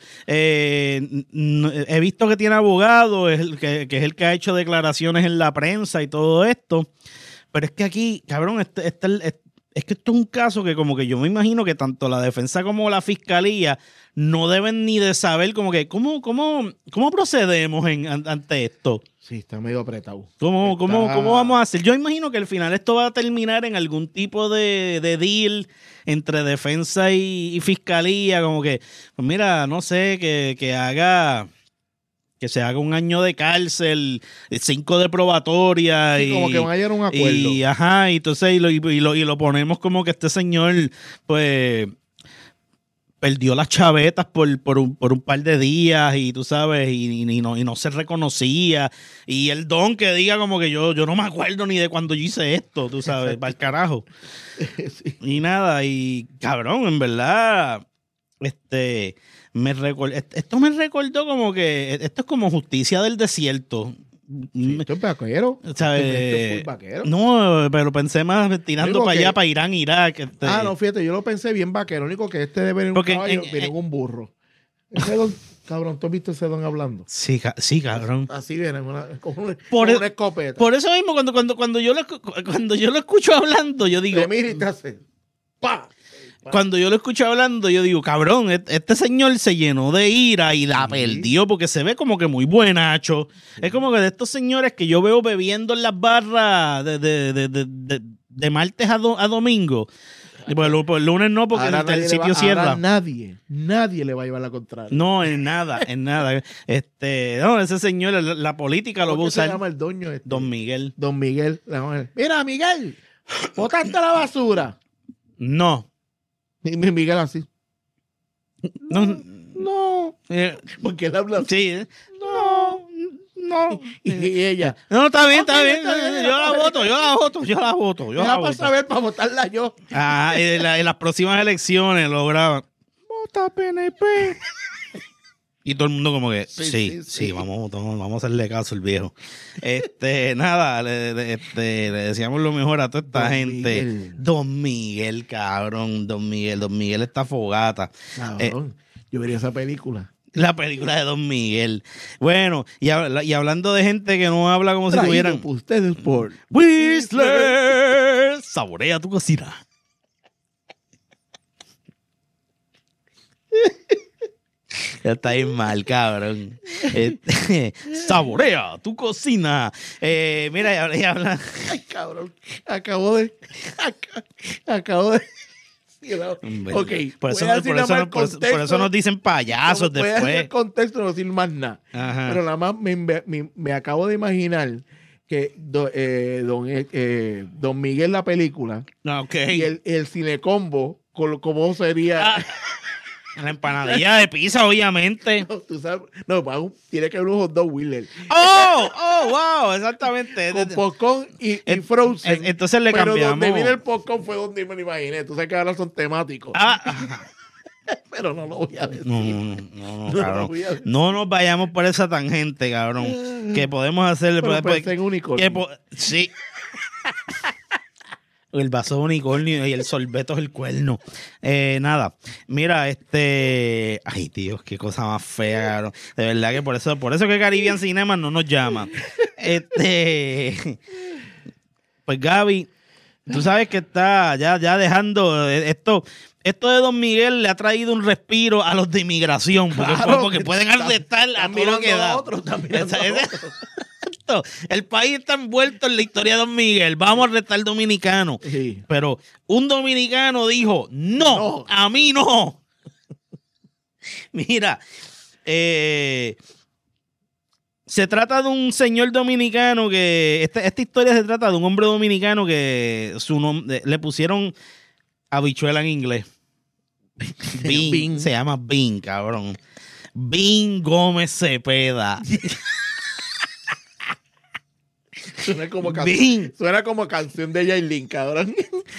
He visto que tiene abogado, que es el que ha hecho declaraciones en la prensa y todo esto, pero es que aquí, cabrón, es que esto es un caso que como que yo me imagino que tanto la defensa como la fiscalía no deben ni de saber como que cómo procedemos ante esto. Sí, está medio apretado. ¿Cómo vamos a hacer? Yo imagino que al final esto va a terminar en algún tipo de deal entre defensa y fiscalía, como que, pues mira, no sé, que se haga 1 año de cárcel, 5 de probatoria. Sí, como que van a llegar a un acuerdo. Y entonces lo ponemos como que este señor, pues, perdió las chavetas por un par de días y tú sabes, y no se reconocía. Y el don que diga como que yo no me acuerdo ni de cuando yo hice esto, tú sabes, para el carajo. Sí. Y nada, y cabrón, en verdad, esto me recordó como que esto es como Justicia del Desierto. Sí, esto es vaquero. ¿Sabes? Esto es vaquero. No, pero pensé más tirando para allá, para Irán, Irak. No, fíjate, yo lo pensé bien vaquero. Lo único que debe venir un caballo, viene un burro. Ese don, cabrón, ¿tú has visto ese don hablando? Sí, cabrón. Así viene, con una escopeta. Por eso mismo, cuando yo lo escucho hablando, yo digo... Te mira y te hace... ¡Pah! Cuando yo lo escucho hablando, yo digo, cabrón, este señor se llenó de ira y la perdió porque se ve como que muy buenacho. Sí. Es como que de estos señores que yo veo bebiendo en las barras de martes a domingo. Pues el lunes no, porque el sitio cierra. Nadie le va a llevar la contraria. No, en nada. No, ese señor, la política lo va a usar. ¿Cómo se llama el doño este? Don Miguel. Mira, Miguel, botaste la basura. No. Y Miguel así. No. Porque él habla así. Sí. No. no. Y ella. No, está bien, Ok, está bien. está bien, Yo la voto. Deja para saber para votarla yo. Ah, en las próximas elecciones lo graban. Vota PNP. Y todo el mundo como que, sí, vamos a hacerle caso al viejo. Nada, le decíamos lo mejor a toda esta Don gente. Miguel. Don Miguel, cabrón, Don Miguel está fogata. Cabrón, yo vería esa película. La película de Don Miguel. Bueno, y hablando de gente que no habla como si tuvieran... Por ustedes por Whistler, saborea tu cocina. Ya está bien mal, cabrón. Saborea tu cocina. Mira, y habla... Ay, cabrón. Acabo de. Ok. Por eso nos dicen payasos Voy a hacer el después. contexto, no decir más nada. Ajá. Pero nada más me acabo de imaginar que Don Miguel la película Ok. y el Cinecombo, cómo sería. La empanadilla de pizza, obviamente. Tú sabes, tiene que haber un hot dog Wheeler. Wow, exactamente. Con popcorn y Frozen. Entonces le pero cambiamos. donde viene el popcorn fue donde me lo imaginé. Tú sabes que ahora son temáticos. Pero no lo voy a decir. No, cabrón. No nos vayamos por esa tangente, cabrón. Que podemos hacer. Pero pensé en unicornio. Sí. El vaso de unicornio y el sorbeto es el cuerno. Nada. Mira, ay, Dios, qué cosa más fea, cabrón. De verdad que por eso que Caribbean Cinema no nos llama. Pues Gaby, tú sabes que está ya dejando esto de Don Miguel le ha traído un respiro a los de inmigración, porque pueden arrestar a todo lo que da. El país está envuelto en la historia de Don Miguel. Vamos a arrestar dominicanos. Sí. Pero un dominicano dijo, no, a mí no. Mira, se trata de un señor dominicano que... Esta historia se trata de un hombre dominicano que su nombre le pusieron habichuela en inglés. Bean. Se llama Bean, cabrón. Bean Gómez Cepeda. Suena como canción de Yailin, cabrón.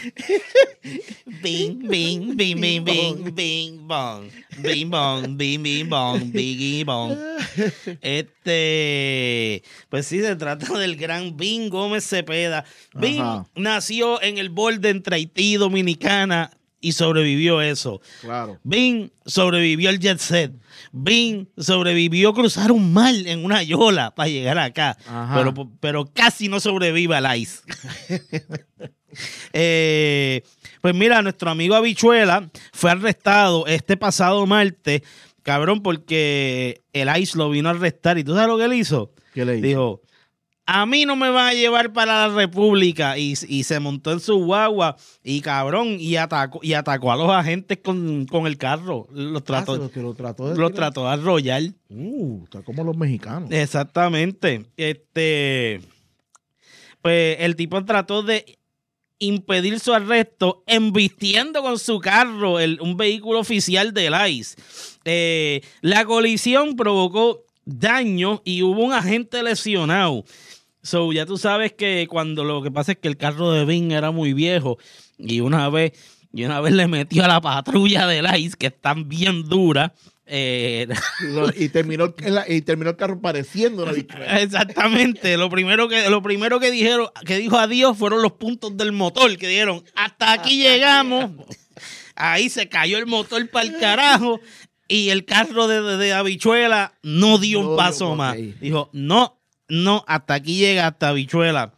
Bing, bing, bing, bing, bing, bing, bong. Bing, bong, bing, bing, bong, bing, bong. Pues sí, se trata del gran Bean Gómez Cepeda. Bean nació en el borde entre Haití y Dominicana y sobrevivió eso. Claro. Bean sobrevivió al jet set. Bean sobrevivió cruzar un mar en una yola para llegar acá. Pero casi no sobrevive al ice. Pues mira, nuestro amigo Habichuela fue arrestado este pasado martes, cabrón, porque el ICE lo vino a arrestar. ¿Y tú sabes lo que él hizo? ¿Qué le hizo? Dijo, a mí no me van a llevar para la República. Y se montó en su guagua y cabrón, y atacó a los agentes con el carro. Los trató de arrollar. Está como los mexicanos. Exactamente. Pues el tipo trató de impedir su arresto embistiendo con su carro un vehículo oficial del ICE. La colisión provocó daño y hubo un agente lesionado. So, ya tú sabes que cuando lo que pasa es que el carro de Bean era muy viejo y una vez le metió a la patrulla del ICE, que están bien duras. Y terminó el carro pareciendo una bichuela. Exactamente. Lo primero que dijo adiós fueron los puntos del motor, que dijeron, hasta aquí llegamos. Ahí se cayó el motor para el carajo y el carro de Habichuela no dio un paso más. Dijo, no, hasta aquí llega, hasta Habichuela.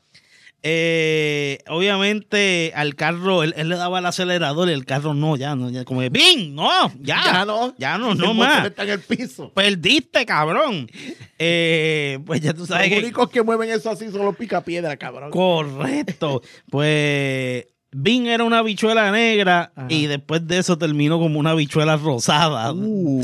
Obviamente al carro, él le daba el acelerador y el carro ya como de, ¡Bing! Ya no más. Está en el piso. Perdiste, cabrón. Pues ya tú sabes Los únicos que mueven eso así son los picapiedra, cabrón. Correcto. Pues Bean era una habichuela negra. Ajá. Y después de eso terminó como una habichuela rosada.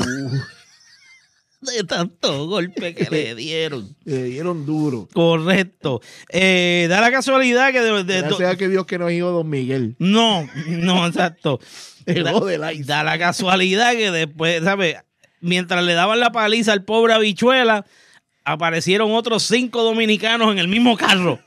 De tanto golpe que le dieron. Le dieron duro. Correcto. Da la casualidad que gracias a que Dios que no es hijo de Don Miguel. No, exacto. Da la casualidad que después, ¿sabes? Mientras le daban la paliza al pobre habichuela, aparecieron otros 5 dominicanos en el mismo carro.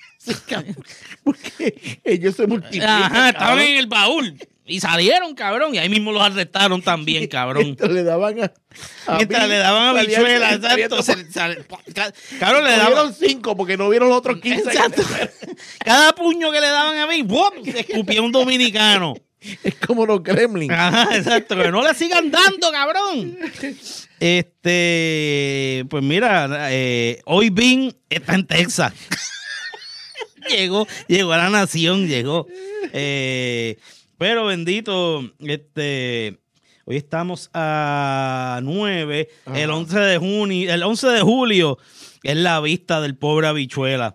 Porque ellos se multiplican. Ajá, estaban en el baúl. Y salieron, cabrón. Y ahí mismo los arrestaron también, cabrón. Mientras le daban Mientras le daban habichuelas, exacto. Cabrón, le daban 5 porque no vieron los otros 15. Exacto. Cada puño que le daban a mí, ¡bum! Se escupía un dominicano. Es como los gremlins. Ajá, exacto. Que no le sigan dando, cabrón. Pues mira, hoy Bin está en Texas. llegó a la nación, llegó. Pero bendito, hoy estamos a 9, el 11 de junio, el 11 de julio es la vista del pobre habichuela.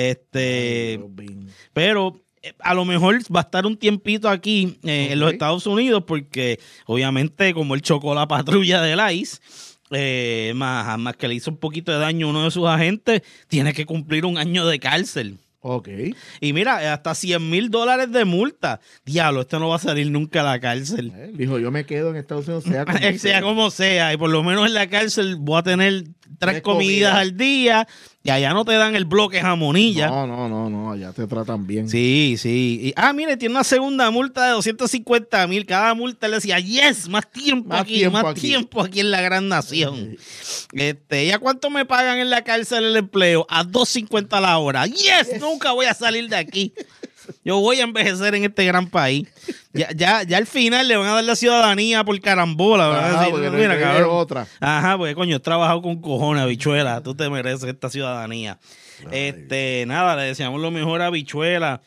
Pero a lo mejor va a estar un tiempito aquí en los Estados Unidos porque obviamente como él chocó la patrulla del ICE, más que le hizo un poquito de daño a uno de sus agentes, tiene que cumplir 1 año de cárcel. Ok. Y mira, hasta $100,000 de multa. Diablo, no va a salir nunca a la cárcel. Dijo, yo me quedo en Estados Unidos, sea como sea. Y por lo menos en la cárcel voy a tener 3 comidas al día. Y allá no te dan el bloque jamonilla. No, allá te tratan bien. Sí. Y, mire, tiene una segunda multa de 250,000. Cada multa le decía, yes, más tiempo aquí en la gran nación. ¿Ya cuánto me pagan en la cárcel el empleo? A $2.50 la hora. Yes, nunca voy a salir de aquí. Yo voy a envejecer en este gran país. Ya al final le van a dar la ciudadanía por carambola. ¿Verdad? Mira, cabrón. Otra. Ajá, porque coño, he trabajado con cojones, habichuela. Tú te mereces esta ciudadanía. Nada, le deseamos lo mejor a habichuela.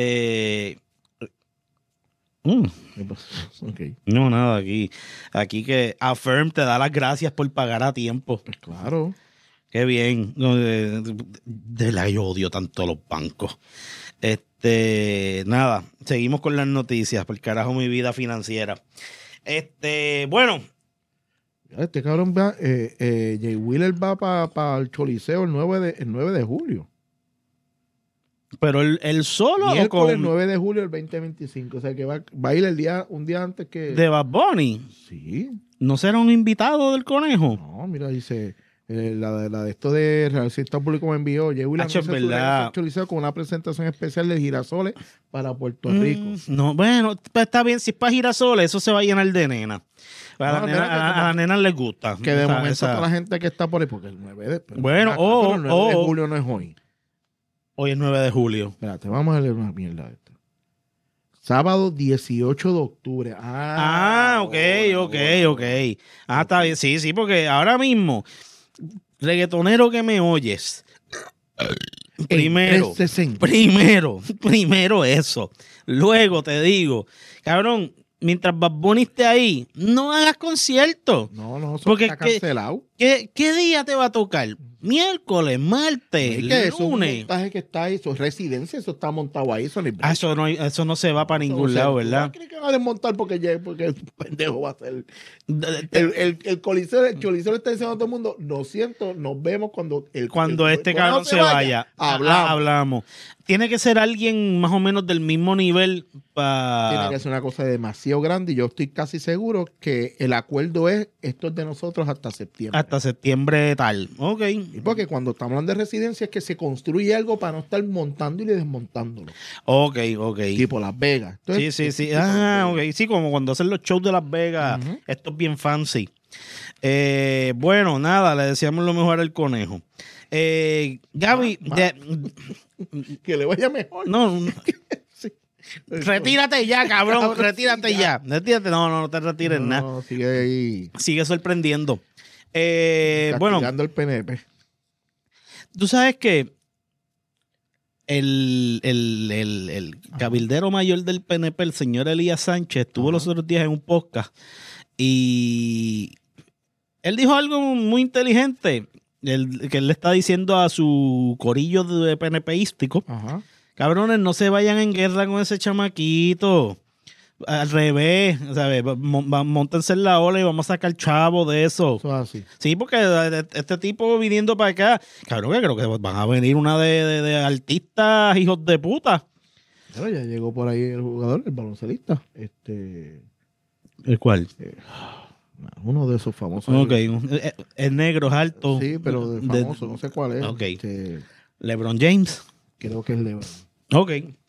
Okay. No, nada, aquí que Affirm te da las gracias por pagar a tiempo. Pues claro. Qué bien. De la yo odio tanto a los bancos. Nada, seguimos con las noticias, por carajo mi vida financiera. Bueno. Este cabrón va, Jay Wheeler va para el Choliseo el 9 de julio. Pero él solo o con el 9 de julio del 2025. O sea que va a ir un día antes que. ¿De Bad Bunny? Sí. ¿No será un invitado del conejo? No, mira, dice. La de esto de Realisista Público me envió. Jay Wheeler verdad. Choliseo con una presentación especial de girasoles para Puerto Rico. No, bueno, pues está bien. Si es para girasoles, eso se va a llenar de nena. A las nenas les gusta. Que de momento toda la gente que está por ahí, porque el 9 de julio no es hoy. Hoy es 9 de julio. Espérate, vamos a leer una mierda de esto. Sábado 18 de octubre. Ok. Está bien. Sí, porque ahora mismo, reggaetonero que me oyes, primero eso. Luego te digo, cabrón, mientras Bad Bunny esté ahí, no hagas conciertos. No, porque está cancelado. ¿Qué día te va a tocar? Miércoles, martes, lunes. Es un montaje que está ahí, eso es residencia, eso está montado ahí. Eso no se va para ningún lado, ¿verdad? ¿No crees que va a desmontar porque el pendejo va a ser? El Choliseo le está diciendo a todo el mundo, lo siento, nos vemos cuando este cabrón se vaya. Hablamos. Tiene que ser alguien más o menos del mismo nivel Tiene que ser una cosa demasiado grande y yo estoy casi seguro que el acuerdo es esto es de nosotros hasta septiembre. Hasta septiembre tal. Ok. Y porque cuando estamos hablando de residencia es que se construye algo para no estar montando y desmontándolo. Ok. Tipo Las Vegas. Entonces, sí. Ok. Sí, como cuando hacen los shows de Las Vegas. Esto es bien fancy. Bueno, nada, le deseamos lo mejor al conejo. Gaby, que le vaya mejor. No. Sí. Retírate ya, cabrón. Retírate ya. Retírate. No te retires nada. Sigue ahí. Sigue sorprendiendo. Castigando el PNP. Tú sabes que el cabildero mayor del PNP, el señor Elías Sánchez, estuvo los otros días en un podcast y él dijo algo muy inteligente. Que él le está diciendo a su corillo de PNPístico, cabrones, no se vayan en guerra con ese chamaquito. Al revés, ¿sabes? Móntense en la ola y vamos a sacar chavo de eso. Eso es así. Sí, porque este tipo viniendo para acá, cabrón, que creo que van a venir una de artistas hijos de puta. Pero ya llegó por ahí el jugador, el baloncelista. ¿El cuál? Uno de esos famosos. Ok, el negro es alto. Sí, pero de famoso, no sé cuál es. Ok. LeBron James. Creo que es LeBron. Ok.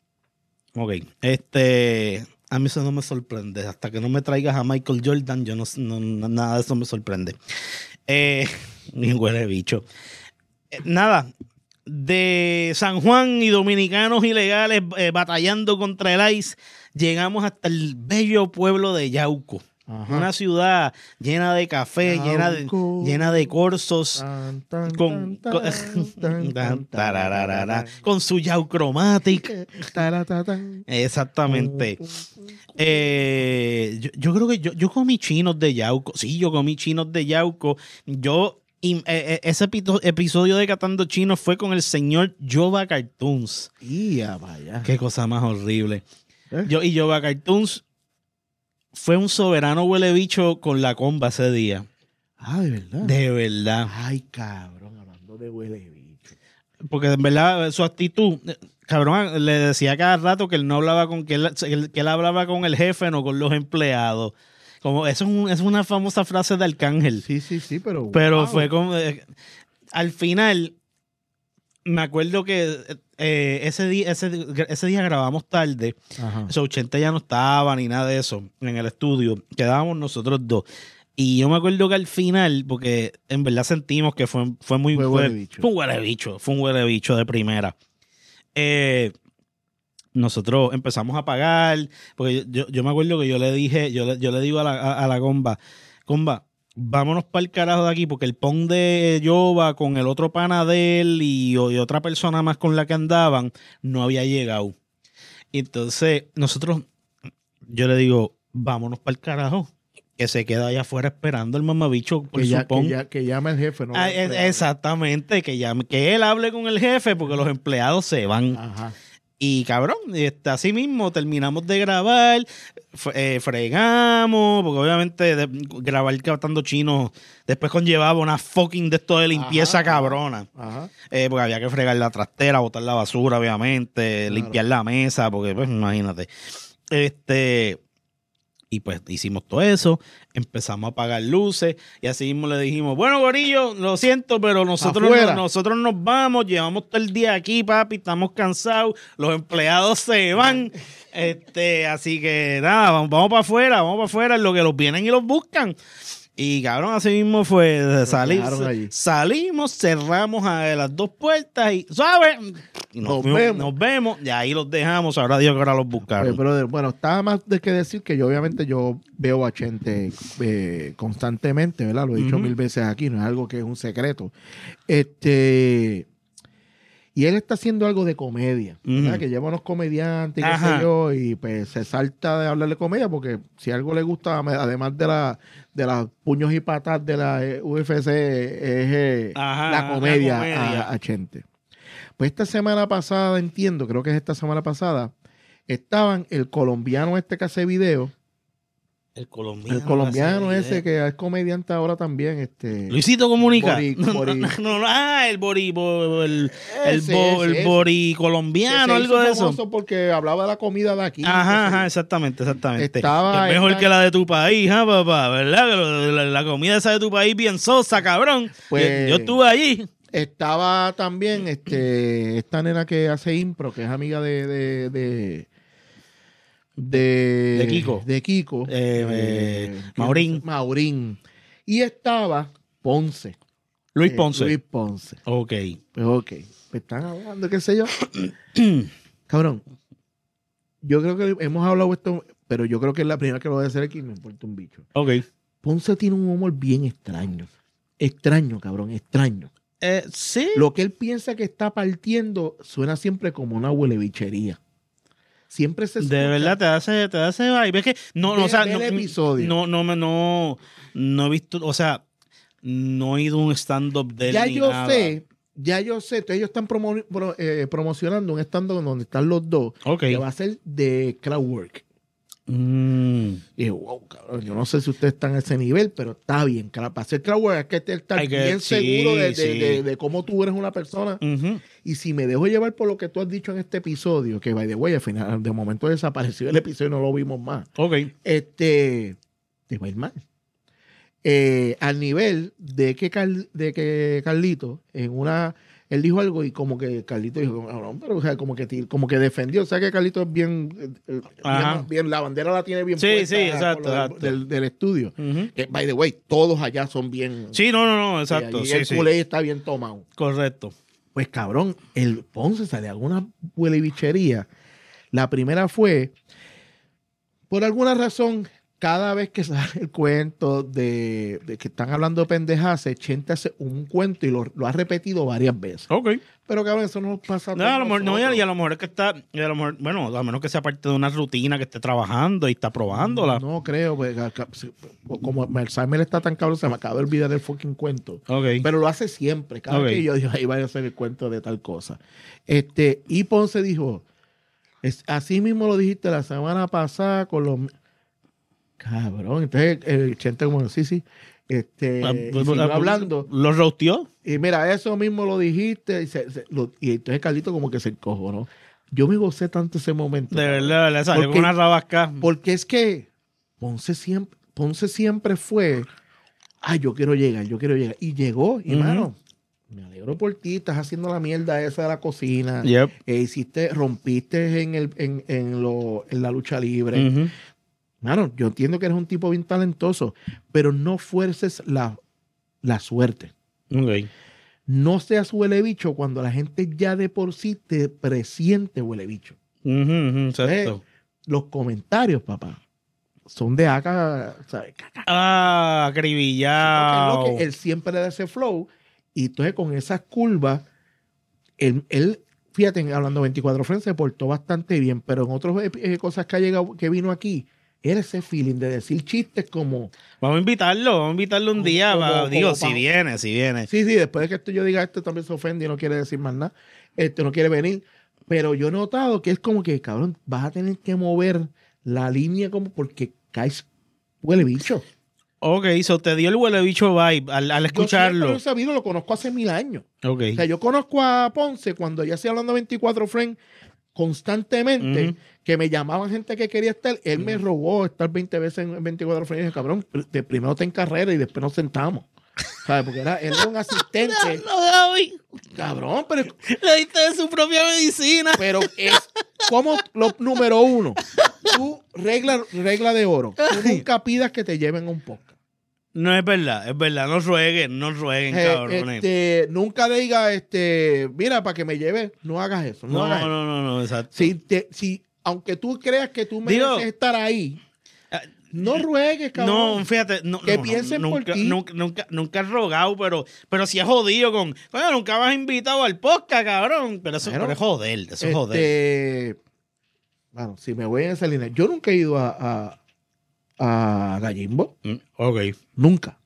A mí eso no me sorprende. Hasta que no me traigas a Michael Jordan, yo nada de eso me sorprende. Ni huele bicho. Nada. De San Juan y dominicanos ilegales batallando contra el ICE, llegamos hasta el bello pueblo de Yauco. Ajá. Una ciudad llena de café, llena de corsos, con su Yauchromatic. Exactamente. Yo creo que yo comí chinos de Yauco. Sí, yo comí chinos de Yauco. Ese episodio de Catando Chinos fue con el señor Yoba Cartoons. Vaya. Qué cosa más horrible. Yoba Cartoons fue un soberano huele bicho con la comba ese día. ¿De verdad? De verdad. Ay, cabrón, hablando de huele bicho. Porque en verdad su actitud, cabrón, le decía cada rato que él no hablaba que él hablaba con el jefe, no con los empleados. Como eso es una famosa frase de Arcángel. Sí, pero wow. Fue como al final me acuerdo que ese día grabamos tarde. Ajá. Esos 80 ya no estaba ni nada de eso en el estudio. Quedábamos nosotros dos. Y yo me acuerdo que al final, porque en verdad sentimos que fue un huele bicho de primera. Nosotros empezamos a pagar, porque yo me acuerdo que yo le digo a la comba, vámonos para el carajo de aquí, porque el pon de Yoba con el otro pana de él y otra persona más con la que andaban no había llegado. Y entonces yo le digo, vámonos para el carajo, que se queda allá afuera esperando el mamabicho por su pon. Que llame el jefe, ¿no? Exactamente, que él hable con el jefe, porque los empleados se van. Ajá. Y cabrón, así mismo terminamos de grabar, fregamos, porque obviamente grabar Catando Chinos después conllevaba una fucking de esto de limpieza cabrona. Ajá. Porque había que fregar la trastera, botar la basura, obviamente, claro. Limpiar la mesa, porque pues imagínate. Y pues hicimos todo eso, empezamos a apagar luces y así mismo le dijimos, bueno, gorillo, lo siento, pero nosotros nos vamos, llevamos todo el día aquí, papi, estamos cansados, los empleados se van, así que nada, vamos para afuera, en lo que los vienen y los buscan. Y cabrón, así mismo fue, salimos, cerramos a las dos puertas y ¿sabes? Y nos vemos, y ahí los dejamos, ahora Dios que ahora los buscaron. Pero bueno, estaba más de que decir que yo obviamente yo veo a Chente constantemente, ¿verdad? Lo he dicho mil veces aquí, no es algo que es un secreto. Y él está haciendo algo de comedia, ¿verdad? Que lleva unos comediantes y qué sé yo, y pues se salta de hablar de comedia, porque si algo le gusta, además de las puños y patas de la UFC, es la comedia a Chente. Pues esta semana pasada, creo que es esta semana pasada, estaban el colombiano que hace video. El colombiano ese que es comediante ahora también. Luisito Comunica. El bori colombiano, algo de eso. Porque hablaba de la comida de aquí. Ajá, exactamente. Es mejor que la de tu país, papá, ¿verdad? La comida esa de tu país bien sosa, cabrón. Pues, yo estuve allí. Estaba también esta nena que hace impro, que es amiga de Kiko. Maurín. Y estaba Ponce. Luis Ponce. Ok. Pues están hablando, qué sé yo. Cabrón, yo creo que hemos hablado esto, pero yo creo que es la primera que lo voy a hacer aquí, me importa un bicho. Ok. Ponce tiene un humor bien extraño. Extraño, cabrón, extraño. Sí. Lo que él piensa que está partiendo suena siempre como una huelebichería. Siempre se escucha. De verdad te hace vibe. Es que no he visto, o sea, no he ido a un stand-up de él ya yo sé, entonces ellos están promocionando un stand-up donde están los dos, que va a ser de crowdwork. Y wow, cabrón, yo no sé si ustedes están a ese nivel, pero está bien. Para hacer crowdwork hay que estar bien seguro de cómo tú eres una persona. Y si me dejo llevar por lo que tú has dicho en este episodio, que by the way, al final, de momento desapareció el episodio y no lo vimos más. Te va a ir mal. Al nivel de que, Carlito, él dijo algo y como que Carlito dijo, no, pero o sea, como que defendió. O sea que Carlito es bien, la bandera la tiene bien puesta. Sí, exacto. Del estudio. Uh-huh. Que, by the way, todos allá son bien... Sí, no, exacto. Y el culé está bien tomado. Correcto. Pues cabrón, el Ponce sale a alguna huele bichería. La primera fue, por alguna razón, cada vez que sale el cuento de que están hablando de pendejas, Chente hace un cuento y lo ha repetido varias veces. Ok. Pero cabrón, eso no pasa. No, a lo mejor no, y a lo mejor es que está, y a lo mejor, bueno, a menos que sea parte de una rutina que esté trabajando y está probándola. No creo, pues, como Alzheimer está tan cabrón, se me acaba de olvidar el fucking cuento. Okay. Pero lo hace siempre. Cada vez que yo digo, ahí va a hacer el cuento de tal cosa. Y Ponce dijo, así mismo lo dijiste la semana pasada con los... Cabrón, entonces el Chente como, sí, siguió hablando. ¿Lo roasteó? Y mira, eso mismo lo dijiste. Y entonces Carlito como que se encojó, ¿no? Yo me gocé tanto ese momento. De verdad, le salió con una rabasca. Porque es que Ponce siempre fue, yo quiero llegar. Y llegó, y mano, me alegro por ti, estás haciendo la mierda esa de la cocina. Yep. Rompiste en la lucha libre. Mano, yo entiendo que eres un tipo bien talentoso, pero no fuerces la suerte. Okay. No seas huele bicho cuando la gente ya de por sí te presiente huele bicho. Exacto. Los comentarios, papá, son de acá, ¿sabes? Acribillado. Él siempre le da ese flow y entonces con esas curvas, él fíjate, hablando 24 Friends, se portó bastante bien, pero en otras cosas que ha llegado, que vino aquí, era ese feeling de decir chistes como... Vamos a invitarlo un día. Si viene. Sí, después de que yo diga esto también se ofende y no quiere decir más nada. No quiere venir. Pero yo he notado que es como que, cabrón, vas a tener que mover la línea como porque caes huele bicho. Ok, so te dio el huele bicho vibe al escucharlo. Yo siempre lo he sabido, lo conozco hace 1000 años. Okay. O sea, yo conozco a Ponce cuando ya estoy hablando 24 Friends constantemente, que me llamaban gente que quería estar. Él me robó estar 20 veces en 24 Friends y dije, cabrón, primero te en carrera y después nos sentamos. ¿Sabes? Porque él era un asistente. Cabrón, pero... Le diste de su propia medicina. Pero es como lo número uno. Tú, regla de oro. Tú nunca pidas que te lleven a un podcast. No es verdad. No rueguen, cabrones. Nunca diga, mira, para que me lleve, no hagas eso. No, exacto. Si, aunque tú creas que tú mereces estar ahí, no ruegues, cabrón. No, fíjate, que piensen por ti. Nunca has rogado, pero si has jodido con, coño, nunca me has invitado al podcast, cabrón. Pero eso es joder, eso es joder. Bueno, si me voy en esa línea, yo nunca he ido a Gallimbo. Ok. Nunca.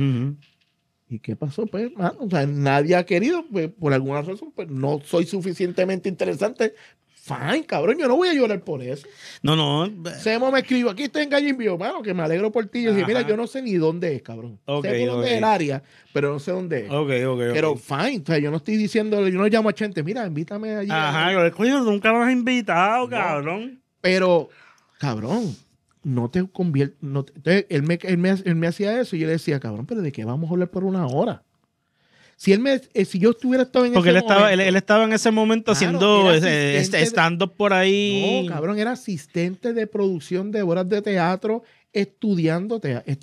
¿Y qué pasó? Pues, mano, o sea, nadie ha querido, pues, por alguna razón, pues no soy suficientemente interesante. Fine, cabrón, yo no voy a llorar por eso. No. Semo me escribió, aquí estoy en Gallimbo, mano, que me alegro por ti. Yo dije, mira, yo no sé ni dónde es, cabrón. Sé por dónde es el área, pero no sé dónde es. Pero fine, o sea, yo no estoy diciendo, yo no llamo a Chente, mira, invítame allí. Coño, nunca me has invitado, cabrón. Pero, cabrón, no te conviertes. Entonces, él me hacía eso y yo le decía, cabrón, pero ¿de qué vamos a hablar por una hora? Si yo estuviera estado en porque ese momento... Porque él estaba en ese momento haciendo stand-up por ahí. No, cabrón, era asistente de producción de obras de teatro, estudiando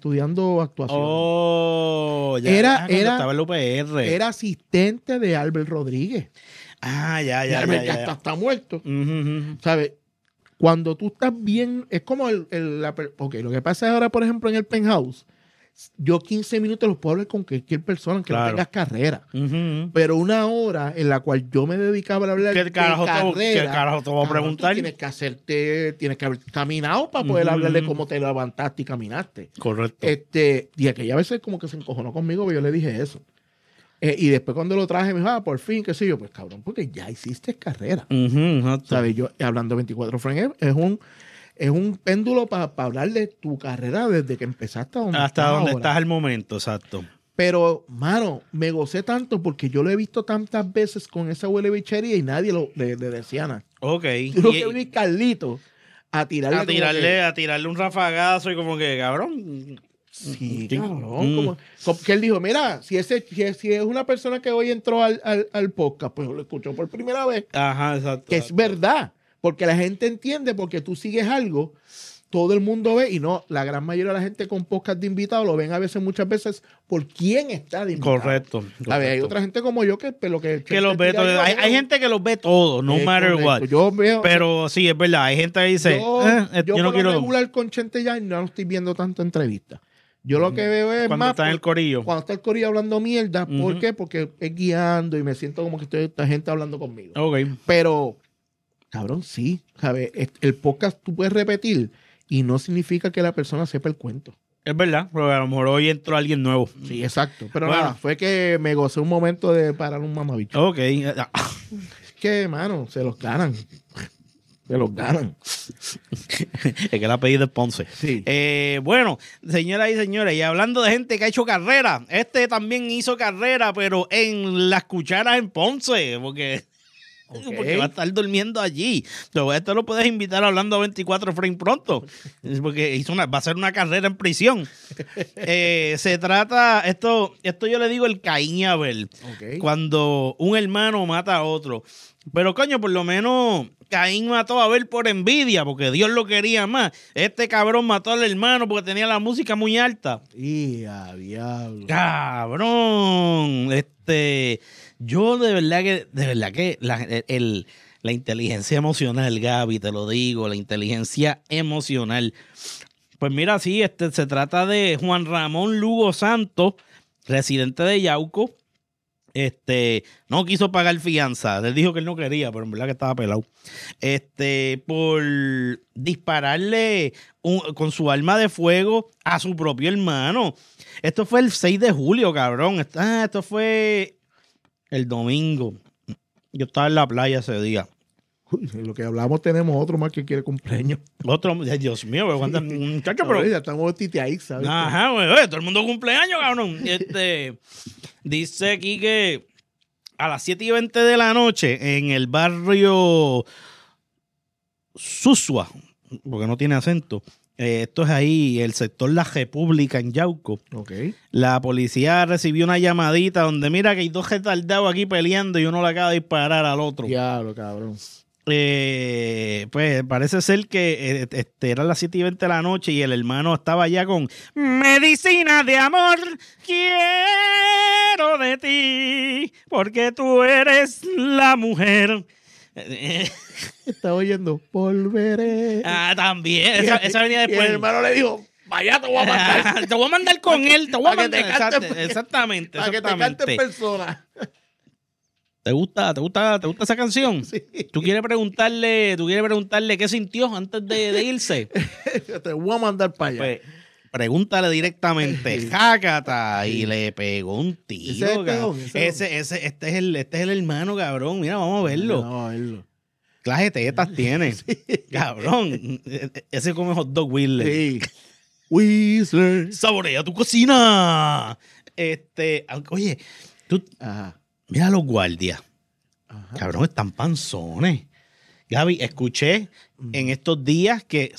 actuación. Estaba en el UPR. Era asistente de Albert Rodríguez. Ya. Albert ya está muerto. ¿Sabes? Cuando tú estás bien, es como lo que pasa ahora, por ejemplo, en el Penthouse, yo 15 minutos los puedo hablar con cualquier persona que no tengas carrera. Pero una hora en la cual yo me dedicaba a hablar ¿Qué carajo te voy a preguntar? Tienes que haber caminado para poder hablar de cómo te levantaste y caminaste. Correcto. Y aquella vez como que se encojonó conmigo, pero yo le dije eso. Y después cuando lo traje me dijo, por fin, qué sé yo, pues cabrón, porque ya hiciste carrera. ¿Sabes? Yo, hablando 24 Friends, es un péndulo para hablar de tu carrera desde que empezaste hasta donde estás al momento, exacto. Pero, mano, me gocé tanto porque yo lo he visto tantas veces con esa huele bichería y nadie le decía nada. Ok. Yo lo que vi Carlito a tirarle un rafagazo y como que, cabrón, Sí, cabrón. Que él dijo, mira, si es una persona que hoy entró al podcast, pues lo escuchó por primera vez. Ajá, exacto. Que es verdad, porque la gente entiende, porque tú sigues algo, todo el mundo ve, y no, la gran mayoría de la gente con podcast de invitado lo ven a veces, muchas veces, por quién está de invitado. Correcto. A ver, hay otra gente como yo que lo que los ve todo. Hay gente que los ve todo, no matter what. Yo veo, pero sí, es verdad, hay gente que dice, yo no por quiero. Lo regular con Chente ya no estoy viendo tanto entrevistas. Yo lo que veo es cuando más está en el corillo. Cuando está el corillo hablando mierda. ¿Por qué? Porque es guiando y me siento como que estoy esta gente hablando conmigo. Okay. Pero, cabrón, sí. ¿Sabes? El podcast tú puedes repetir y no significa que la persona sepa el cuento. Es verdad, pero a lo mejor hoy entró alguien nuevo. Sí, exacto. Pero nada, fue que me gocé un momento de parar un mamabicho. Ok. Es que, mano, se los ganan. Se los ganan. Es que el apellido es Ponce. Sí. Bueno, señoras y señores, y hablando de gente que ha hecho carrera, este también hizo carrera, pero en las cucharas en Ponce, porque va a estar durmiendo allí. Pero esto lo puedes invitar a Hablando 24 Frame pronto, porque va a hacer una carrera en prisión. Se trata, esto yo le digo el Caín y Abel. Cuando un hermano mata a otro. Pero coño, por lo menos Caín mató a Abel por envidia, porque Dios lo quería más. Este cabrón mató al hermano porque tenía la música muy alta. ¡Y a diablo! ¡Cabrón! Yo de verdad que la inteligencia emocional, Gaby, te lo digo, la inteligencia emocional. Pues mira, sí, se trata de Juan Ramón Lugo Santos, residente de Yauco. No quiso pagar fianza. Él dijo que él no quería, pero en verdad que estaba pelado. Por dispararle con su arma de fuego a su propio hermano. Esto fue el 6 de julio, cabrón. Esto fue el domingo. Yo estaba en la playa ese día. Uy, lo que hablamos, tenemos otro más que quiere cumpleaños. Otro, Dios mío, muchacho, pero ya estamos titeados, ¿sabes? Ajá, güey, todo el mundo cumpleaños, cabrón. Dice aquí que a las 7:20 de la noche en el barrio Susua, porque no tiene acento, esto es ahí, el sector La República en Yauco. La policía recibió una llamadita donde mira que hay dos retardados aquí peleando y uno le acaba de disparar al otro. Diablo, cabrón. Pues parece ser que eran las 7:20 de la noche y el hermano estaba ya con medicina de amor, quiero de ti, porque tú eres la mujer. Estaba oyendo, volveré. También, esa venía después. Y el hermano le dijo, vaya, te voy a mandar. Te voy a mandar con él, te voy a mandar. Exactamente. Para que te cante en persona. ¿Te gusta esa canción? Sí. ¿Tú quieres preguntarle qué sintió antes de irse? Te voy a mandar para allá. Pues, pregúntale directamente. Jácata. Y le pegó un tiro. Este es el hermano, cabrón. Mira, vamos a verlo. Vamos a verlo. Clase de tetas tiene. Sí. Cabrón. Ese come hot dog Whistler. Sí. Whistler. Saborea tu cocina. Oye, tú... Ajá. Mira los guardias. Ajá. Cabrón, están panzones. Gaby, escuché en estos días que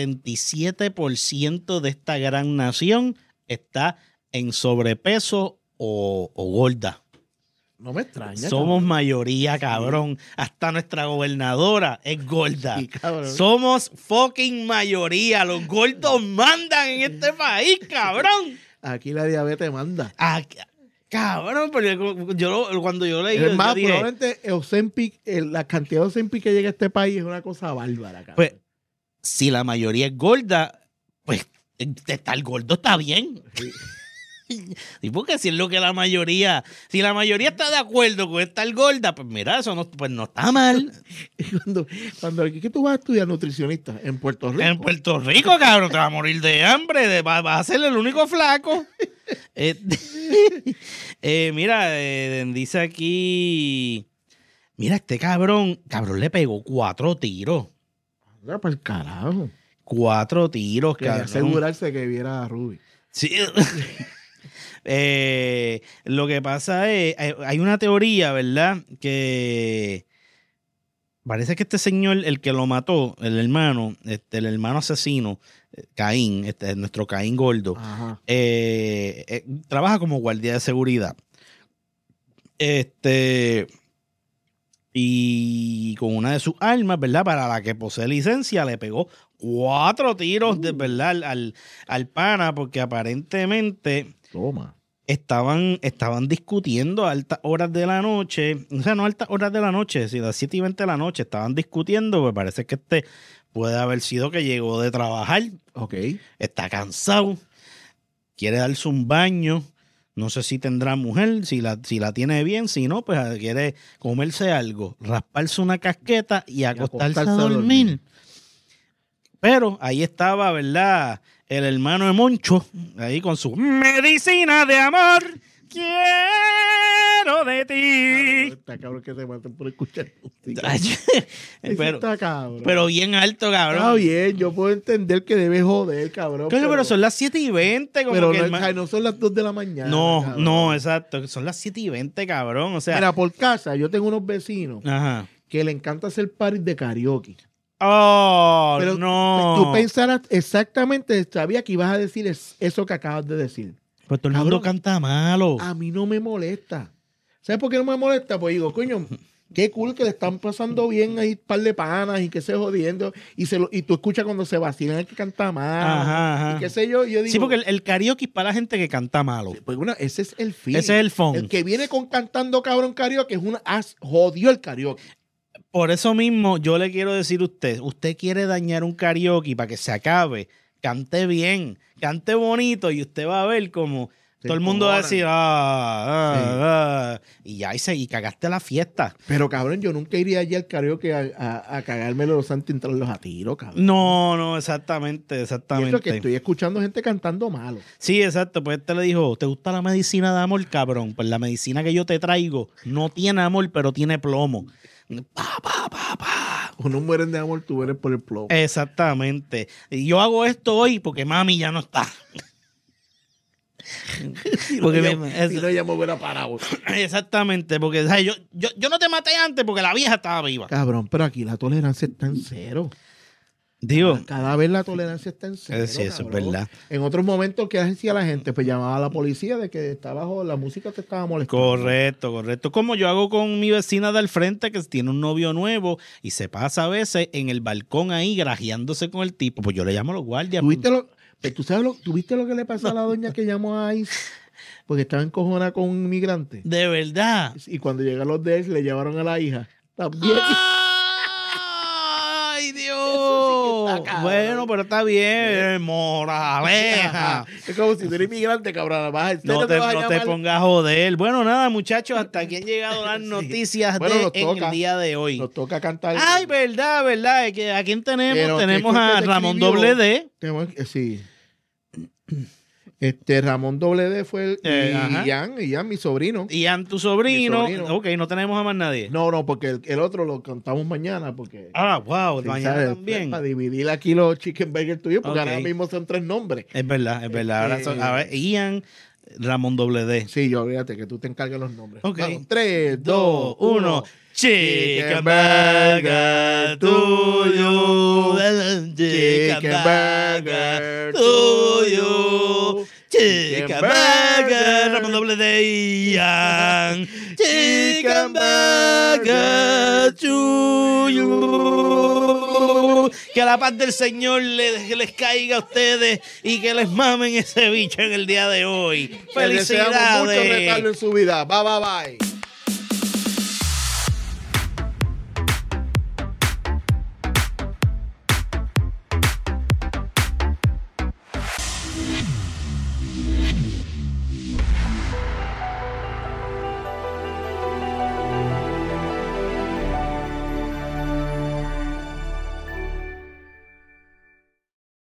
77% de esta gran nación está en sobrepeso o gorda. No me extraña. Somos mayoría, cabrón. Sí. Hasta nuestra gobernadora es gorda. Sí, somos fucking mayoría. Los gordos mandan en este país, cabrón. Aquí la diabetes manda. Cabrón, pero cuando yo leí... Es más, yo dije, probablemente Ozempic, la cantidad de Ozempic que llega a este país es una cosa bárbara, cabrón. Pues, si la mayoría es gorda, pues estar gordo está bien. Sí. Y porque si es lo que la mayoría está de acuerdo con estar gorda, pues mira, eso no está mal. Cuando aquí que tú vas a estudiar nutricionista en Puerto Rico. En Puerto Rico, cabrón, te vas a morir de hambre, vas a ser el único flaco. Mira, dice aquí, mira, este cabrón le pegó 4 tiros. Anda para el carajo. 4 tiros, Quería cabrón. asegurarse que viera a Ruby. Sí. Lo que pasa es, hay una teoría, ¿verdad? Que parece que este señor, el que lo mató, el hermano asesino, Caín, nuestro Caín gordo, trabaja como guardia de seguridad. Y con una de sus armas, ¿verdad? Para la que posee licencia, le pegó 4 tiros, de verdad, al pana, porque aparentemente estaban discutiendo a altas horas de la noche, o sea, no a altas horas de la noche, sino a las 7:20 de la noche, estaban discutiendo, pues parece que puede haber sido que llegó de trabajar, está cansado, quiere darse un baño. No sé si tendrá mujer, si la tiene bien, si no, pues quiere comerse algo, rasparse una casqueta y acostarse a dormir. Pero ahí estaba, ¿verdad? El hermano de Moncho, ahí con su medicina de amor. Quiero de ti. Está cabrón que se maten por escuchar música. Pero bien alto, cabrón. Está bien, yo puedo entender que debe joder, cabrón. Coño, pero son las 7:20. Pero no son las 2 de la mañana. No, exacto. Son las 7:20, cabrón. O sea, mira, por casa yo tengo unos vecinos que le encanta hacer parties de karaoke. Oh, pero no. Tú pensarás exactamente, sabía que ibas a decir eso que acabas de decir. Pues todo el mundo canta malo. A mí no me molesta. ¿Sabes por qué no me molesta? Pues digo, coño, qué cool que le están pasando bien ahí un par de panas y que se jodiendo. Y tú escuchas cuando se vacilan el que canta mal. Y qué sé yo. Yo digo, sí, porque el karaoke es para la gente que canta malo. Pues ese es el fin. Ese es el fun. El que viene con cantando cabrón karaoke jodió el karaoke. Por eso mismo yo le quiero decir a usted quiere dañar un karaoke para que se acabe, cante bien, cante bonito y usted va a ver como todo el mundo va a decir, y ya y cagaste la fiesta. Pero cabrón, yo nunca iría allí al karaoke a cagarme los santos y entrarlos a tiro, cabrón. No, exactamente. Y eso que estoy escuchando gente cantando malo. Sí, exacto, pues le dijo, ¿te gusta la medicina de amor, cabrón? Pues la medicina que yo te traigo no tiene amor, pero tiene plomo. Unos mueren de amor, tú eres por el plomo. Exactamente. Y yo hago esto hoy porque mami ya no está. Porque si no, ya me hubiera parado. Exactamente, porque ¿sabes? Yo no te maté antes porque la vieja estaba viva. Cabrón, pero aquí la tolerancia está en cero. Digo, cada vez la tolerancia está en cero. Sí, eso es verdad. En otros momentos, ¿qué hacía la gente? Pues llamaba a la policía de que la música te estaba molestando. Correcto. Como yo hago con mi vecina del frente que tiene un novio nuevo y se pasa a veces en el balcón ahí grajeándose con el tipo. Pues yo le llamo a los guardias. ¿Tuviste lo que le pasó a la doña que llamó a ICE? Porque estaba encojonada con un inmigrante. ¿De verdad? Y cuando llegaron los de él, le llevaron a la hija. También. ¡Ay, Dios! Sí, bueno, pero está bien, moraleja. Es como si tú eres inmigrante, cabrón. No te pongas a joder. Bueno, nada, muchachos, hasta aquí han llegado las noticias en el día de hoy. Nos toca cantar. Ay, verdad. ¿A quién tenemos? Pero tenemos a Ramón WD. Sí. Ramón WD fue Ian, mi sobrino. Ian, tu sobrino. Ok, no tenemos a más nadie. No, porque el otro lo cantamos mañana. Porque, wow, sí, mañana ¿sabes? También. Para dividir aquí los chicken burgers tuyos, porque ahora mismo son 3 nombres. Es verdad. Ahora a ver, Ian, Ramón WD. Sí, yo olvídate que tú te encargas los nombres. Ok. Vamos, 3, 2, 1. Chicken burger tuyo. Chicken burger tuyo. Chicken burger, Ramón WD, Ian. Chicken burger tuyo. Que la paz del Señor les caiga a ustedes y que les mamen ese bicho en el día de hoy. Felicidades. Les deseamos mucho retardo en su vida. Bye.